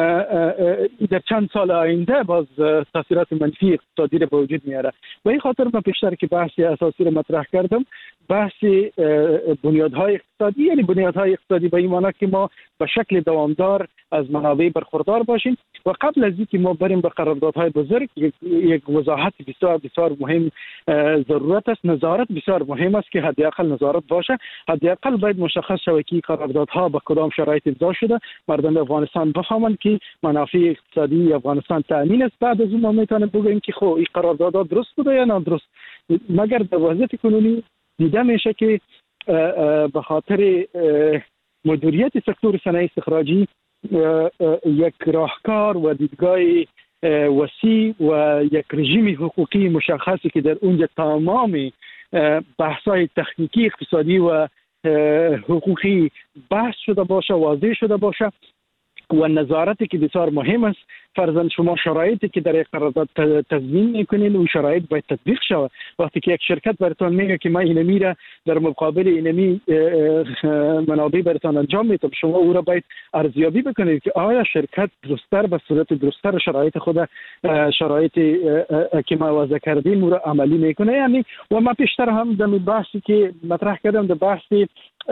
در چند سال آینده باز تاثیرات منفی اقتصادی رو به وجود میاره. و این خاطر من پیشتر که بحث اساسی رو مطرح کردم، بحث بنیادهای اقتصادی، یعنی بنیادهای اقتصادی به این معنی که ما به شکل دوامدار از منابع برخوردار باشیم و قبل از اینکه ما بریم به قراردادهای بزرگ یک وضاحت بسیار بسیار مهم ضرورت است. نظارت بسیار مهم است که حداقل نظارت باشه. حداقل باید مشخص شود که قراردادها به کدام شرایط امضا شده، مردم افغانستان بفهمند که منافع اقتصادی افغانستان تامین است. بعد از اون ما میتونیم بگیم که خب این قراردادها درست بوده یا نادرست. مگر در وضعیت کنونی دیده میشه که به خاطر مدیریت سکتور صنایع استخراجی یک راهکار و دیدگاه وسیع و یک رژیم حقوقی مشخصی که در اونجا تمام بحث‌های تکنیکی اقتصادی و حقوقی بحث شده باشه، واضح شده باشه و نظارتی که بسیار مهم است. فرضاً شما شرایطی که در یک قرارداد تضمین میکنین و شرایط باید تطبیق شود. وقتی که یک شرکت براتون میگه که من اینمی را در مقابل اینمی منابع براتون انجام میدم، شما او را باید ارزیابی بکنید که آیا شرکت درست‌تر به صورت درست‌تر شرایط خود شرایطی که ما وضع کردیم او را عملی میکنه. یعنی و ما پیشتر هم در بحثی که مطرح کردم در بحثی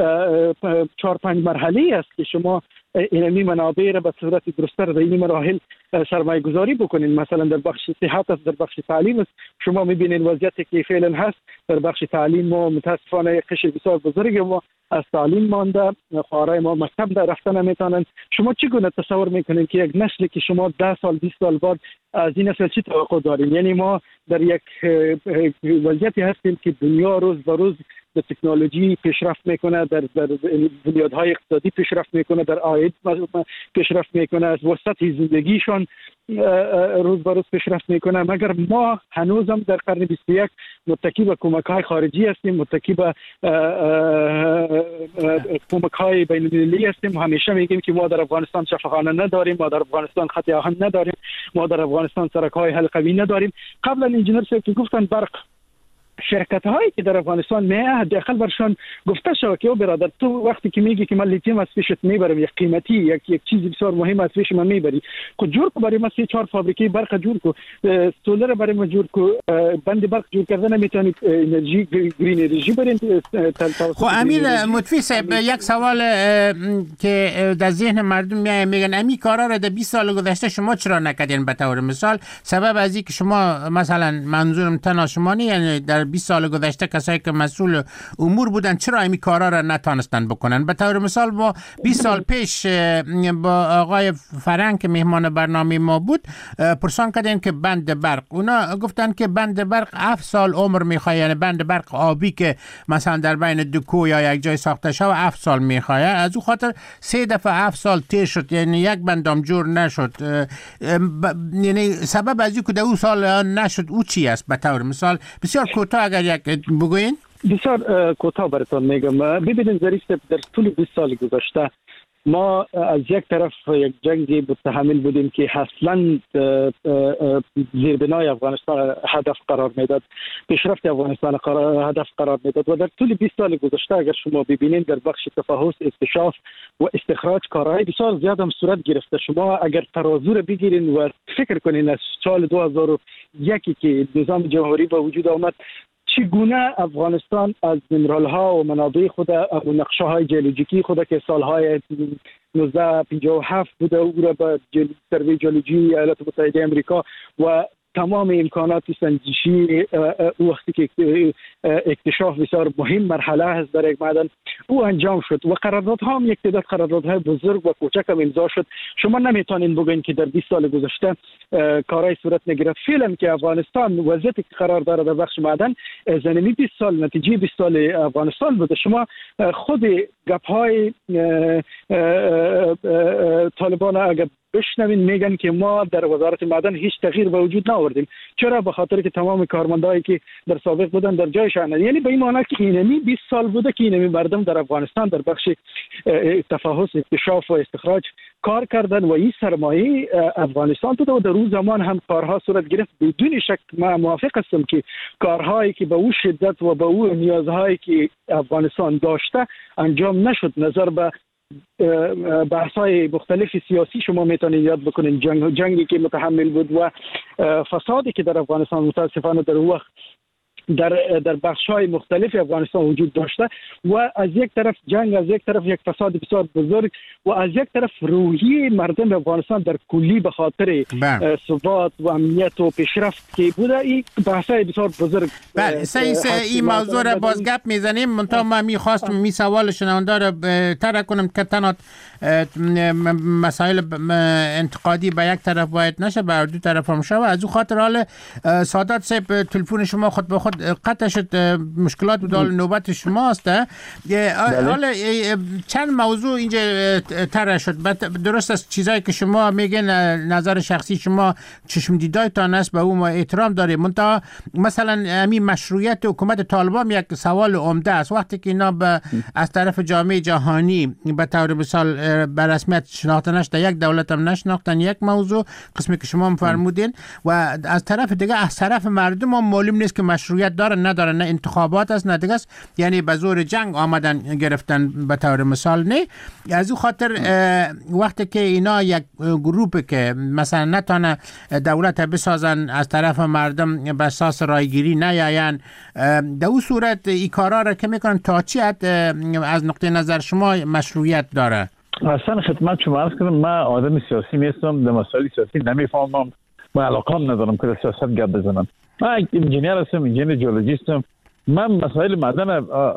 4-5 مرحله است که شما اینمی منابع را به صورت درست‌تر در این مراحل سرمایه گذاری بکنین. مثلا در بخش صحت است، در بخش تعلیم است. شما میبینید وضعیتی که فعلا هست در بخش تعلیم ما متاسفانه یک قشر بسیار بزرگی ما از تعلیم مانده، خواهرای ما مکتب در رفتن نمیتونن. شما چگونه تصور میکنین که یک نسلی که شما 10 سال 20 سال بعد از این نسل چی توقع دارین؟ یعنی ما در یک وضعیتی هستیم که دنیا روز به روز در تکنولوژی پیشرفت میکنه، در بنیادهای اقتصادی پیشرفت میکنه، در عاید پیشرفت میکنه، از وسط زندگیشان روز به روز پیشرفت میکنه. مگر ما هنوزم در قرن 21 متکی به کمک‌های خارجی هستیم، متکی به کمک‌های بین‌المللی هستیم. همیشه میگیم که ما در افغانستان شفاخانه نداریم، ما در افغانستان خط آهن نداریم، ما در افغانستان سرک‌های حلقوی نداریم. قبلا انجینر صاحب که گفتن برق شرکت هایی که در افغانستان حداقل برشان گفته شود که برادر تو وقتی که میگی که من لیتیوم از پیشت میبرم یک قیمتی یک چیز بسیار مهم از پیش من میبری، خود جور کو برای ما 3-4 فابریکه برق جور کو، سولر برای ما جور کو، بند برق جور کردن نمیتونید انرژی گرین انرژی برین. خب امیر مطفی صاحب، یک سوال که در ذهن مردم میگن امی کارا را در 20 سال گذشته شما چرا نکردین؟ به طور مثال سبب از اینکه شما مثلا منظورم تنها شما نه، یعنی در 20 سال گذشته کسایی که مسئول امور بودن چرا این کارا را نتونستن بکنن؟ به طور مثال ما 20 سال پیش با آقای فرنگ که مهمان برنامه ما بود پرسان کردیم که بند برق، اونا گفتن که بند برق 7 سال عمر میخواد، یعنی بند برق آبی که مثلا در بین دو کوه یا یک جای ساخته شده 7 سال میخواد. از اون خاطر 3 دفعه 7 سال طی شد، یعنی یک بندام جور نشد. یعنی سبب از اینکه در اون سال نشد او چی است؟ به طور مثال بسیار کوتاه اگر یک بگوین. بسیار کوتاه براتون میگم. ببینید ظریف در طول 20 سال گذشته ما از یک طرف یک جنگی متحمل بودیم که اصلا زیربنای افغانستان هدف قرار میداد، پیشرفت افغانستان هدف قرار میداد و در طول 20 سال گذشته اگر شما ببینید در بخش تفحص، اکتشاف و استخراج کارهای بسیار زیاد هم صورت گرفته. شما اگر ترازو رو بگیرین و فکر کنین از سال 2001 که نظام جمهوری به وجود آمد چگونه افغانستان از منرال ها و منابع خود و نقشه های جیولوژیکی خود که سالهای 1957 بوده او را به سروی جیولوژی ایالات متحده امریکا و تمام امکانات سنجشی وقتی که اکتشاف بسیار مهم مرحله است در یک معدن او انجام شد و قراردادها هم یک تعداد قراردادهای بزرگ و کوچک هم امضا شد. شما نمیتونین بگین که در 20 سال گذشته کارهای صورت نگرفت. فعلا که افغانستان وضعیتی که قرار داره در بخش معدن زمینی 20 سال نتیجه 20 سال افغانستان بوده. شما خود گپ‌های طالبان اگر بشنوین میگن که ما در وزارت معدن هیچ تغییر به وجود نآوردیم. چرا؟ به خاطر که تمام کارمندایی که در سابق بودن در جایشان، یعنی به این معنی که اینمی 20 سال بوده که اینمی مردم در افغانستان در بخش تفحص، اکتشاف و استخراج کار کردن و این سرمایه افغانستان بوده و در اون زمان هم کارها صورت گرفت. بدون شک من موافق هستم که کارهایی که به اون شدت و به اون نیازهایی که افغانستان داشته انجام نشد. نظر به بحث‌های مختلف سیاسی شما میتونید یاد بکنید، جنگی که متحمل بود و فسادی که در افغانستان متاسفانه در وقت در بخش‌های مختلف افغانستان وجود داشته و از یک طرف جنگ، از یک طرف یک فساد بسیار بزرگ و از یک طرف روحی مردم افغانستان در کلی به خاطر ثبات و امنیت و پیشرفت که بوده. این بحث‌های بسیار بزرگ. بله، این موضوع را باز گپ میزنیم. منتها من می‌خواستم می سوال شنونده را طرح کنم که تنها مسائل انتقادی به یک طرف باید نشه، بر دو طرف هم شود. از اون خاطر حال سادات صاحب تلفن شما خود به خود قطع شد، مشکلات بود، نوبت شماست. حالا چند موضوع اینجا طرح شد. درست است چیزایی که شما میگین نظر شخصی شما، چشم دیدایتان است، به اون احترام داریم. منتها مثلا همین مشروعیت حکومت طالبان یک سوال عمده است. وقتی که اینا از طرف جامعه جهانی به طور مثال به رسمیت شناخته نشده، یک دولت هم نشناختن، یک موضوع قسمی که شما فرمودین، و از طرف دیگه از طرف مردم هم معلوم نیست که مشروعیت دارن ندارن، نه انتخابات است نه دیگه است، یعنی به زور جنگ آمدن گرفتن به طور مثال. نه از این خاطر وقتی که اینا یک گروه که مثلا نتونه دولت بسازن، از طرف مردم به اساس رایگیری نیاین، در اون صورت این کارا را که میکنن تا چی حد از نقطه نظر شما مشروعیت داره؟ اصلا خدمت شما عرض کنم، من آدم سیاسی نیستم، در مسائل سیاسی نمیفهمم و علاقه هم ندارم که در سیاست گپ بزنم. من انجینیر هستم، انجینیر جیولوژیستم. من مسائل معدن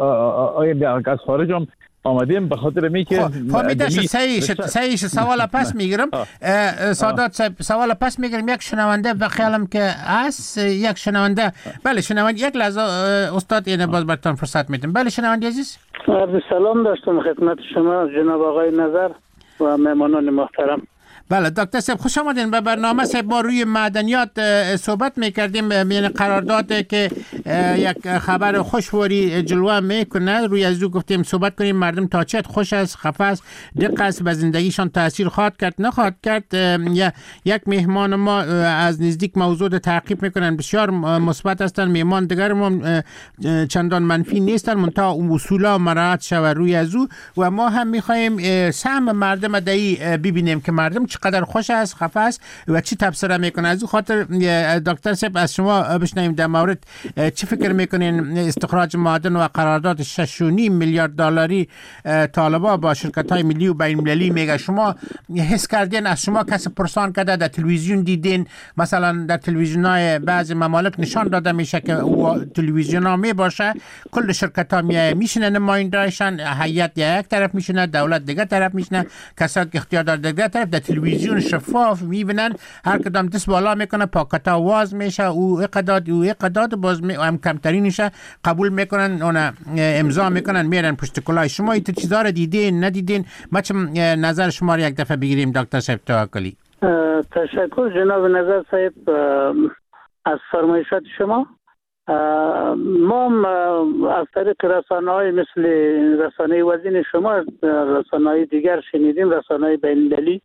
از خارج هم آمدیم به خاطر که فهمیدش صحیح سوال پس میگیرم. سادات صاحب سوال پس میگیرم. یک شنونده و خیالم که از یک شنونده. بله شنونده، یک لحظه استاد، اینه باز براتون فرصت میدم. بله شنونده عزیز، عرض سلام داشتم خدمت شما جناب آقای نظر و مهمانان محترم. بله دکتر صاحب خوش آمدین به برنامه. صاحب ما روی معدنیات صحبت میکردیم، یعنی قرارداد که یک خبر خوشواری جلوه میکنه، روی از او گفتیم صحبت کنیم مردم تا چه خوش است، خفه است، دق است، به زندگیشان تاثیر خواهد کرد نخواهد کرد. یک مهمان ما از نزدیک موضوع تعقیب میکنن، بسیار مثبت هستن، مهمان دیگر ما چندان منفی نیستن، منتها اصولا مراعات شود روی از او و ما هم میخوایم سهم مردم دایی ببینیم که مردم چقدر خوش است، خفه است و چی تبصره میکنه. از اون خاطر دکتر صاحب از شما بشنویم در مورد چی فکر میکنین استخراج معادن و قرارداد 6.5 میلیارد دلاری طالبا با شرکت‌های ملی و بین المللی میگه. شما حس کردین، از شما کسی پرسان کرده، در تلویزیون دیدین؟ مثلا در تلویزیون‌های بعضی ممالک نشان داده میشه که تلویزیون‌ها میباشه کل شرکت‌ها میشینن، نماینده‌شان هیئت یک طرف میشینه، دولت دیگه طرف میشینه، کسایی که اختیار داره دیگه طرف، در تلویزیون شفاف میبینن، هر کدام دست بالا میکنه، پاکتا واز میشه، او اقداد باز هم کمترینشه قبول میکنن، اون امضا میکنن، میرن پشت کلاه. شما این چیزا رو دیدین ندیدین؟ ما چه نظر شما رو یک دفعه بگیریم دکتر صاحب توکلی. تشکر جناب نظر صاحب از فرمایشات شما. ما از طریق رسانه‌های مثل رسانه وزین شما، رسانه‌های دیگر شنیدیم، رسانه‌های بین‌المللی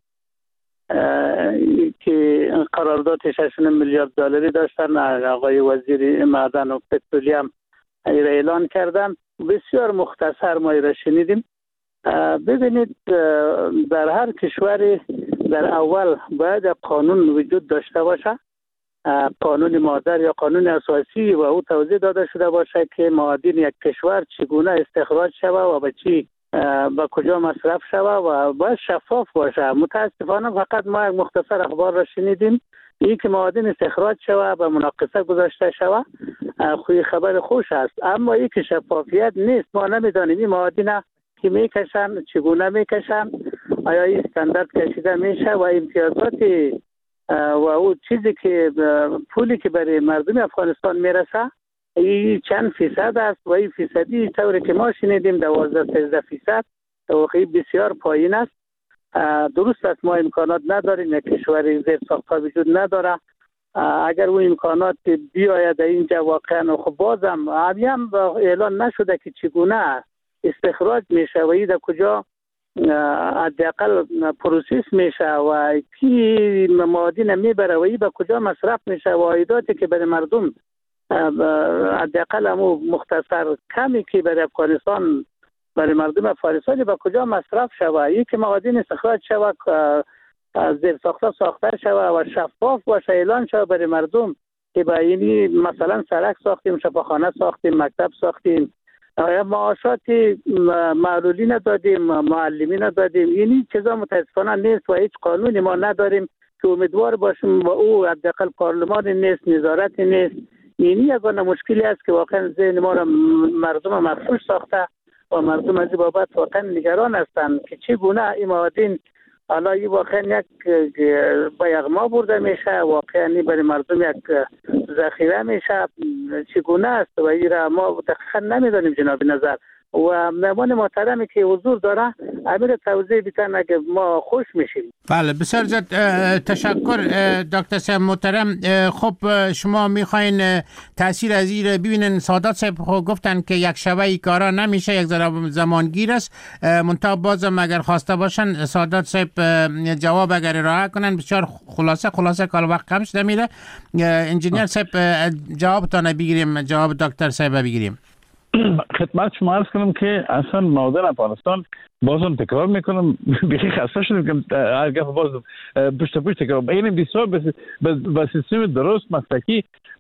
که قرارداد 6 میلیارد دلاری داشتن، آقای وزیر معدن و پترولیوم اعلان کردن. بسیار مختصر ما را شنیدیم. ببینید در هر کشوری در اول باید قانون وجود داشته باشه، قانون مادر یا قانون اساسی، و او توضیح داده شده باشه که معادن یک کشور چگونه استخراج شود و به چی با کجا مصرف شود و باید شفاف باشه. متاسفانه فقط ما یک مختصر اخبار را شنیدیم، این که معادن استخراج شود و مناقصه گذاشته شود، خوی خبر خوش است، اما این که شفافیت نیست. ما نمیدانیم این معادن که میکشن چگونه میکشن، آیا این استاندارد کشیده میشه و امتیازات و او چیزی که پولی که برای مردم افغانستان میرسه این چند فیصد است و این فیصدی طوری که ما شنیدیم 12-13% واقعی بسیار پایین است. درست است ما امکانات نداریم، یک کشور زیر ساختها وجود نداره. اگر اون امکانات بیاید اینجا واقعا خب بازم هم اعلان نشده که چگونه استخراج میشه و این در کجا حداقل پروسس میشه و کی معادن میبره و این به کجا مصرف میشه و عایداتی که برای مردم حداقل همو مختصر کمی که برای افغانستان برای مردم افغانستان به کجا مصرف شود، یکی معادن استخراج شود زیر ساخته شود و شفاف باشه، اعلان شود برای مردم که با اینی مثلا سرک ساختیم، شفاخانه ساختیم، مکتب ساختیم، معاشات معلولین دادیم، معلمین دادیم. اینی چیزا متاسفانه نیست و هیچ قانونی ما نداریم که امیدوار باشیم و او حداقل پارلمان نیست، نظارت نیست. اینی یگانه مشکلی است که واقعا ذهن ما را مردم مفروش ساخته و مردم از این بابت واقعا نگران هستند که چگونه این معادن حالا این واقعا یک با یغما برده میشه، واقعا برای مردم یک ذخیره میشه، چگونه است و این را ما دقیقا نمیدانیم جناب نظر و مهمان محترمی که حضور داره امیر توضیح بیتن اگه ما خوش میشیم. بله بسیار زیاد تشکر دکتر صاحب محترم. خب شما میخواین تاثیر از این ببینن. سادات صاحب گفتن که یک شبه کارا نمیشه، یک زمانگیر است. منتها بازم اگر خواسته باشن سادات صاحب جواب اگر ارائه کنن بسیار خلاصه کار وقت کم شده میره. انجینیر صاحب جوابتان بگیریم، جواب دکتر صاحب بگیریم. خدمت شما عرض کنم که اصلا معادن افغانستان بازم تکرار میکنم بیخی خسته شدیم که هر گفت باز پشت تکرار. این بسیار به سیستم درست مسلکی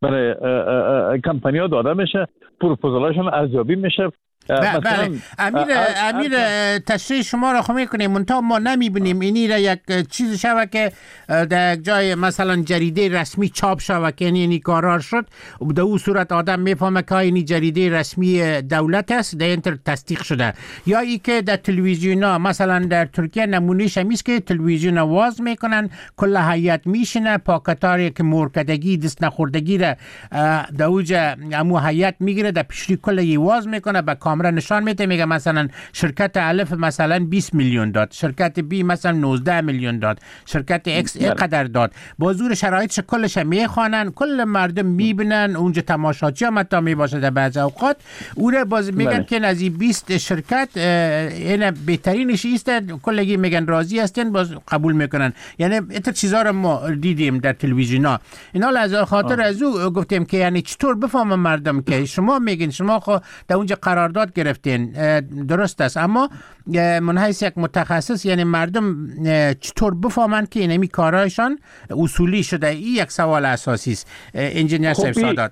برای کمپانی‌ها داده میشه، پروپوزالاشون ارزیابی میشه. بله امیر تشریح شما را خواهی کنیم، منتها ما نمیبینیم اینی را یک چیز شوه که در یک جای مثلا جریده رسمی چاپ شوه که اینی قرار شد، در اون صورت آدم میفهمه که اینی جریده رسمی دولت است، در اینتر تصدیق شده. یا ای که در تلویزیون ها مثلا در ترکیه نمونهش همیست که تلویزیون واز میکنن، کل هیئت میشینه، پاکتاری که مورکدگی دست نخوردگی را در اوجه امو هیئت میگیره، در پیشری کل واز میکنه، به کامرا نشان میده، میگه مثلا شرکت الف مثلا 20 میلیون داد، شرکت بی مثلا 19 میلیون داد، شرکت ایکس قدر داد. با زور شرایطش کلش میخوانن، کل مردم میبینن، اونجا تماشاچی هم حتی میباشه در بعض اوقات. اون باز میگن که از این 20 شرکت این بهترینش است، کلگی میگن راضی هستن، باز قبول میکنن. یعنی این چیزا رو ما دیدیم در تلویزیونا. اینا از خاطر از او گفتیم که یعنی چطور بفهمن مردم که شما میگین شما خو در اونجا قرارداد گرفتین، درست است، اما من حیث یک متخصص یعنی مردم چطور بفهمن که اینمی کارایشان اصولی شده؟ این یک سوال اساسی است. انجینیر صاحب سادات.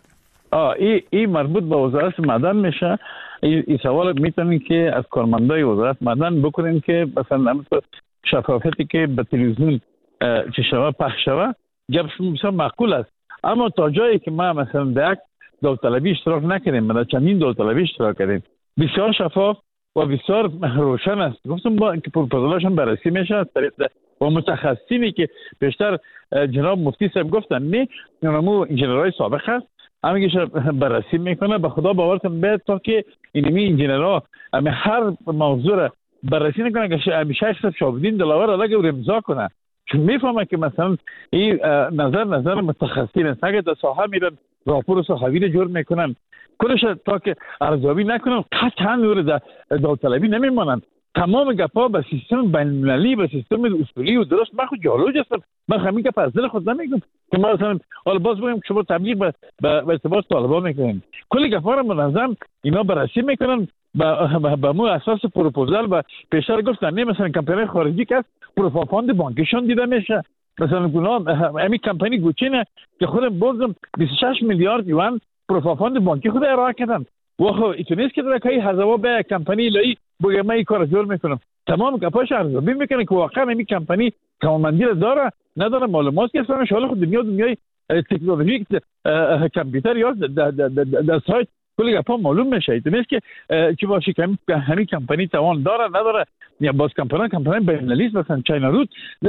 این مربوط به وزارت معدن میشه. این سوال میتونین که از کارمندای وزارت معدن بکنین که مثلا شفافیتی که به تلویزیون چه شوه پخش شوه گپشون بسیار معقول است، اما تا جایی که ما مثلا در یک داوطلبی اشتراک نکردیم، در چندین داوطلبی اشتراک کردیم، بسیار شفاف و بسیار روشن است. گفتم با که پروپوزالاشون بررسی میشه از طریق و متخصصینی که بیشتر جناب مفتی صاحب گفتن نه نمو انجینرهای سابق هست، همینش بررسی میکنه. به خدا باورتون بیاد تا که اینمی انجینرها هر موضوع بررسی نکنه که همیشه شخص شاهدین دلاور علاقه رو امضا کنه، چون میفهمه که مثلا این نظر متخصصین است. اگه در ساحه میرن راپور صحوی رو جور میکنن، کلش تا که ارزیابی نکنن قطعا نور داوطلبی نمیمانن. تمام گپا به سیستم بین‌المللی، به سیستم اصولی و درست. من خود جالوج هستم، من همین گپ از دل خود نمیگم که ما مثلا حالا باز بگم که شما تبلیغ به ارتباط طالبان میکنین. کل گپا رو منظم اینا بررسی میکنن به مو اساس پروپوزال و پیشتر گفتن نه مثلا کمپانی خارجی که پروپاگاند بانکشون دیده میشه. مثلا گناه امی کمپانی گوچینه که خودم بردم 26 میلیارد یوان پروپاگاند بانکی خود ارائه کردن. و خب ایتونیست که در که هر زمان به کمپانی لایی بگه من این کار جور میکنم، تمام گپاش ارزیابی میکنه که واقعا این کمپانی توانمندی رو داره نداره، معلومات که اصلا حالا خود دنیای تکنولوژی کامپیوتر یا در سایت کلی گپا معلوم میشه. ایتونیست که چی باشه که همین کمپانی توان داره نداره، یا باز کمپانی بین‌المللی مثلا چاینا رود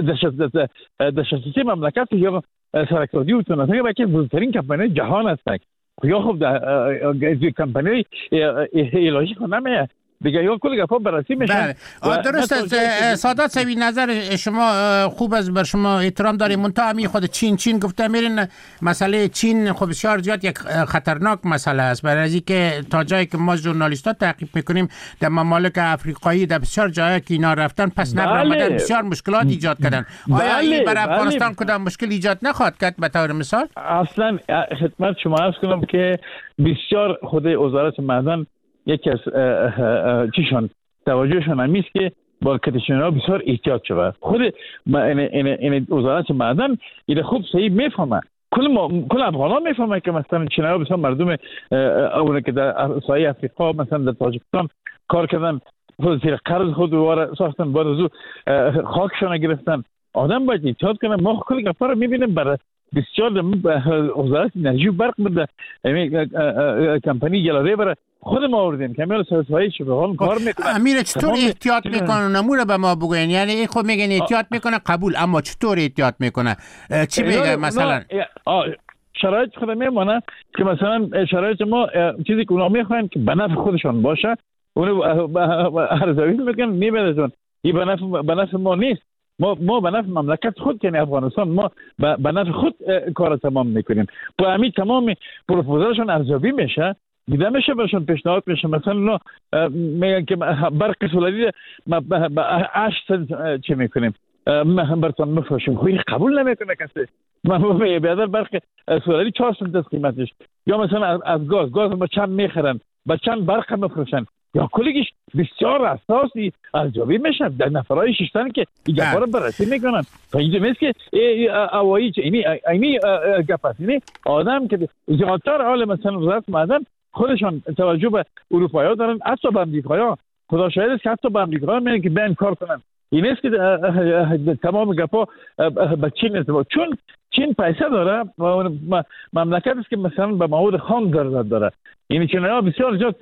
در شرکت مملکت یا سرکردی و تونتایی که بزرگترین کمپانی جهان هستند. یا خب در کمپانی ایلوژیک نمیه دیگه یا کل گپا بررسی میشن. بله درست است. سادات سوی نظر شما خوب است، بر شما احترام داریم. منتها می خود چین گفته میرین مسئله چین خب بسیار زیاد یک خطرناک مسئله است، برای از اینکه تا جایی که ما ژورنالیست‌ها تحقیق میکنیم در ممالک افریقایی در بسیار جایی که اینا رفتن پس نبرآمدن بسیار مشکلات ایجاد کردن. آیا این برای افغانستان کدام مشکل ایجاد نخواهد کرد به طور مثال؟ اصلا خدمت شما عرض کنم که بسیار خود وزارت معدن یکی از چیشان توجهشان همیست که با کتشنها بسیار احتیاط شود. خود این وزارت معدن این خوب صحیح میفهمه، کل افغانان میفهمه که مثلا چینای‌ها بسیار مردم اون که در ساحل افریقا مثلا در تاجیکستان کار کردن، خود زیر قرض خود دوباره ساختن، بعد از او خاکشان گرفتن. آدم باید احتیاط کنه. ما کل گپا رو میبینیم برای بسیار وزارت انرژی و برق بده کمپانی گلاره برای خود ما آوردیم که میل سرسایی شبه کار میکنه. امیر چطور احتیاط میکنه نمونه به ما بگوین؟ یعنی این خود میگن احتیاط میکنه قبول، اما چطور احتیاط میکنه؟ چی میگه مثلا؟ شرایط خود میمونه که مثلا شرایط ما چیزی که اونا میخواین که به نفع خودشان باشه اونو ارزیابی میکنن میبرن. این به نفع ما نیست. ما به نفع مملکت خود یعنی افغانستان ما به نفع خود کار تمام میکنیم. با همین تمام پروپوزالشون ارزیابی میشه، دیده میشه برشون پیشنهاد میشه. مثلا اونا میگن که برق سولاری با 8 سنت چه میکنیم براتون مفروشیم. خوی قبول نمیکنه کسی. ما بیادر برق سولاری 4 سنت است قیمتش. یا مثلا از گاز ما چند میخرن با چند برق مفروشن. یا کلیگش بسیار اساسی ارزیابی میشن در نفرای ششتن که این گپا رو بررسی میکنن. تا اینجا نیست که اوایی اینی گپ است. اینی آدم که زیادتر حال مثلا وزارت معدن خودشان توجه به اروپایی دارن، حتی به امریکایی. خدا شاهد است که حتی به امریکایی میگن که بین کار کنن. این است که تمام گپا به چین است، چون چین پیسه داره و مملکت است که مثلا به مواد خام ضرورت داره. این چینی‌ها بسیار زیاد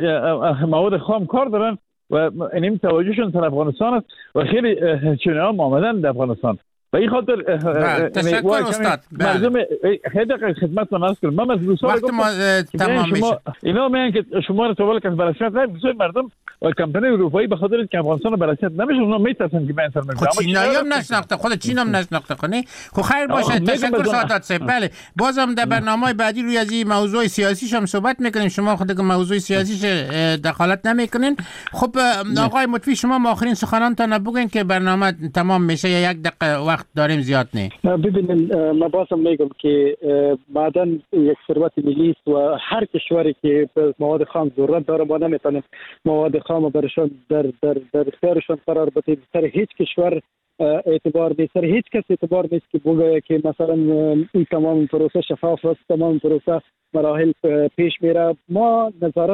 مواد خام کار دارن و این توجهشون سر افغانستان است و خیلی چینی‌ها آمدن در افغانستان. و این خاطر تشکر استاد. مردم خیلی خدمت من است کنم. من از دوستان وقت ما تمام میشه. اینا میگن که شما رو طوال کس بررسیت نمیشه. مردم و کمپانی اروپایی به خاطر اینکه افغانستان بررسیت نمیشه اونا میترسن که من سر میگم. خود چینایی هم نشناخته، خود چین هم نشناخته کنه. خب خیر باشه. تشکر سادات صاحب. بله بازم در برنامه بعدی روی از این موضوع سیاسی هم صحبت میکنیم. شما خود که موضوع سیاسی دخالت نمیکنین. خب آقای مطفی شما آخرین سخنانتان بگین که برنامه تمام میشه یا یک دقیقه وقت داریم زیاد نه. ببینید ما بازم میگم که معدن یک ثروت ملی است و هر کشوری که به مواد خام ضرورت داره ما نمیتونیم مواد خام برشان در اختیارشان قرار بدیم. سر هیچ کشور اعتبار نیست، سر هیچ کس اعتبار نیست که بگه که مثلا این تمام پروسه شفاف است، تمام پروسه مراحل پیش میره. ما نظارت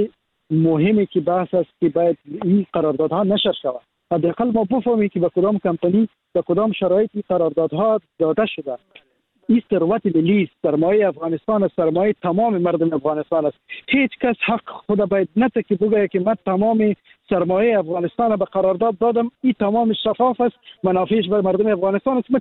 مهمی که بحث است که باید این قراردادها نشر شود. حداقل ما بفهمیم که به کدام کمپانی به کدام شرایطی قراردادها داده شده. این ثروت ملی است، سرمایه افغانستان است، سرمایه تمام مردم افغانستان است. هیچ کس حق خود باید نته که بگه که من تمام سرمایه افغانستان به قرارداد دادم، این تمام شفاف است، منافعش بر مردم افغانستان است. ما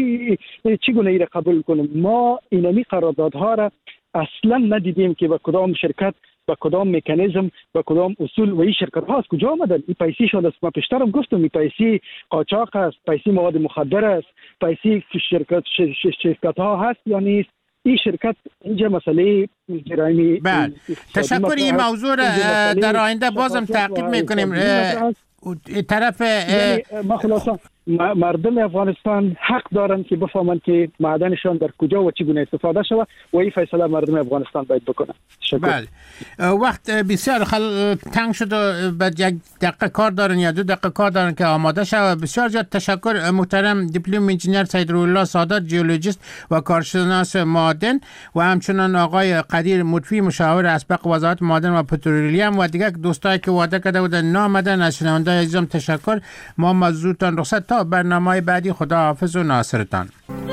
چی گونه را قبول کنیم؟ ما اینمی قراردادها را اصلا ندیدیم که به کدام شرکت با کدام مکانیزم و کدام اصول و این شرکت ها از کجا آمدن. این پیسی شده است. ما پیشترم گفتم این پیسی قاچاق است، پیسی مواد مخدر است، پیسی شرکت ها هست یا نیست. این شرکت اینجا مسئله جرایمی. بله تشکر. این موضوع را در آینده بازم تعقیب میکنیم. طرف ما خلاصا مردم افغانستان حق دارن که بفهمن که معدنشان در کجا و چگونه استفاده شود و این فیصله مردم افغانستان باید بکنن. بله وقت بسیار تنگ شد و بعد یک دقیقه کار دارن یا 2 دقیقه کار دارن که آماده شود. بسیار زیاد تشکر محترم دیپلم انجینیر سیدرالله سادات جیولوژیست و کارشناس معدن و همچنان آقای قدیر مطفی مشاور اسبق وزارت معدن و پترولیوم و دیگر دوستایی که وعده کرده بودن نامدن. از شنونده عزیزم تشکر. ما مزدورتان رخصت تا برنامه بعدی. خدا حافظ و ناصرتان.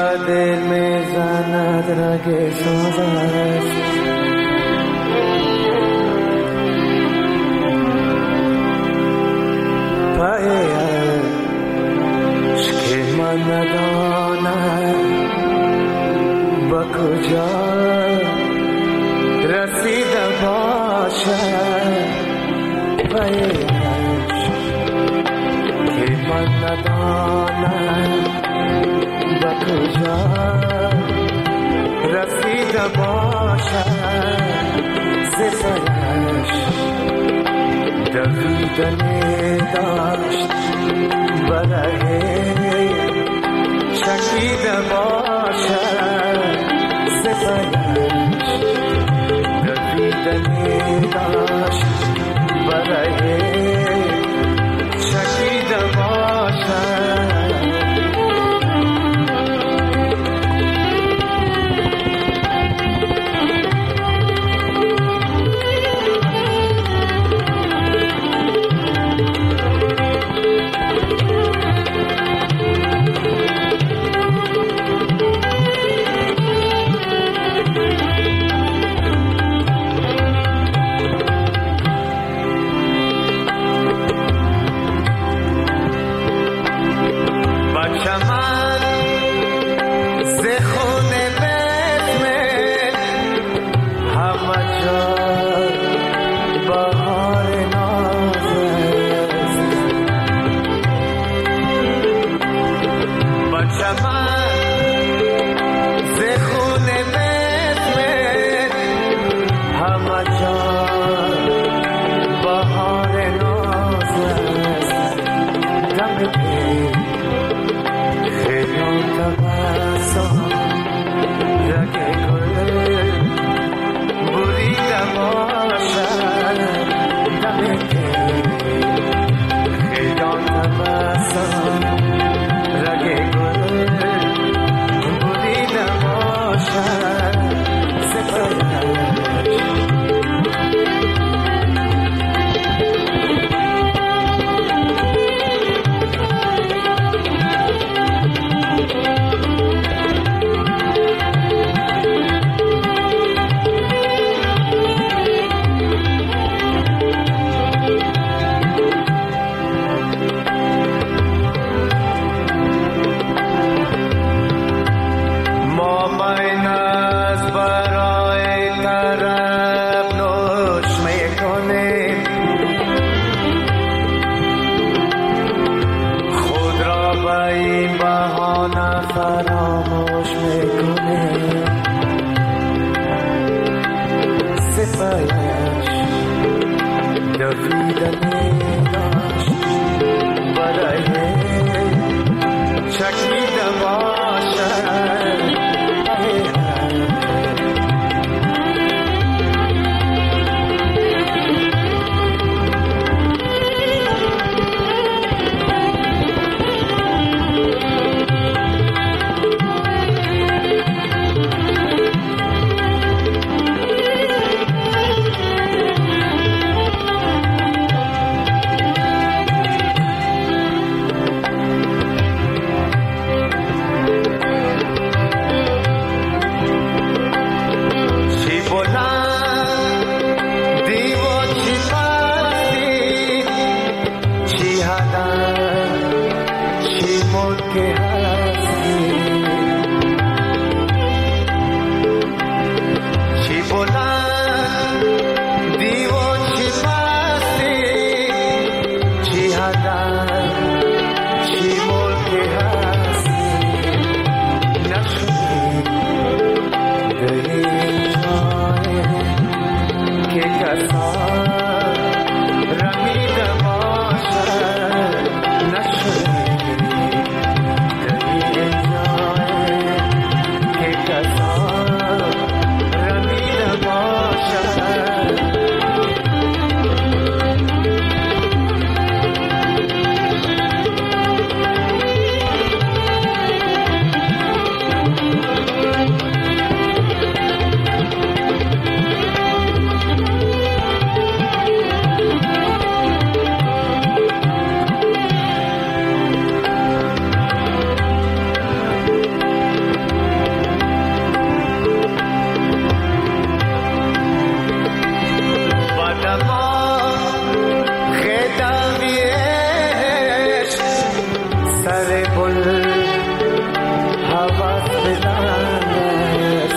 دل میزند رگ ساز است پایش که من ندانم با کجا رسیده باشد پایش که من ندانم با کجا رسیده باشد سپرش دویدنی داشت برای چکیده باشد سپرش دویدنی داشت برای چکیده باشد سر بل حواس بدانست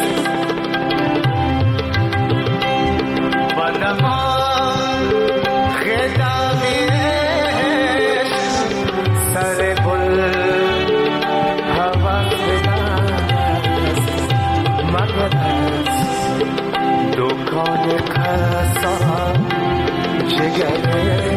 بنمان خدامیش سر بل حواس بدانست مگر از دکان کسان جگره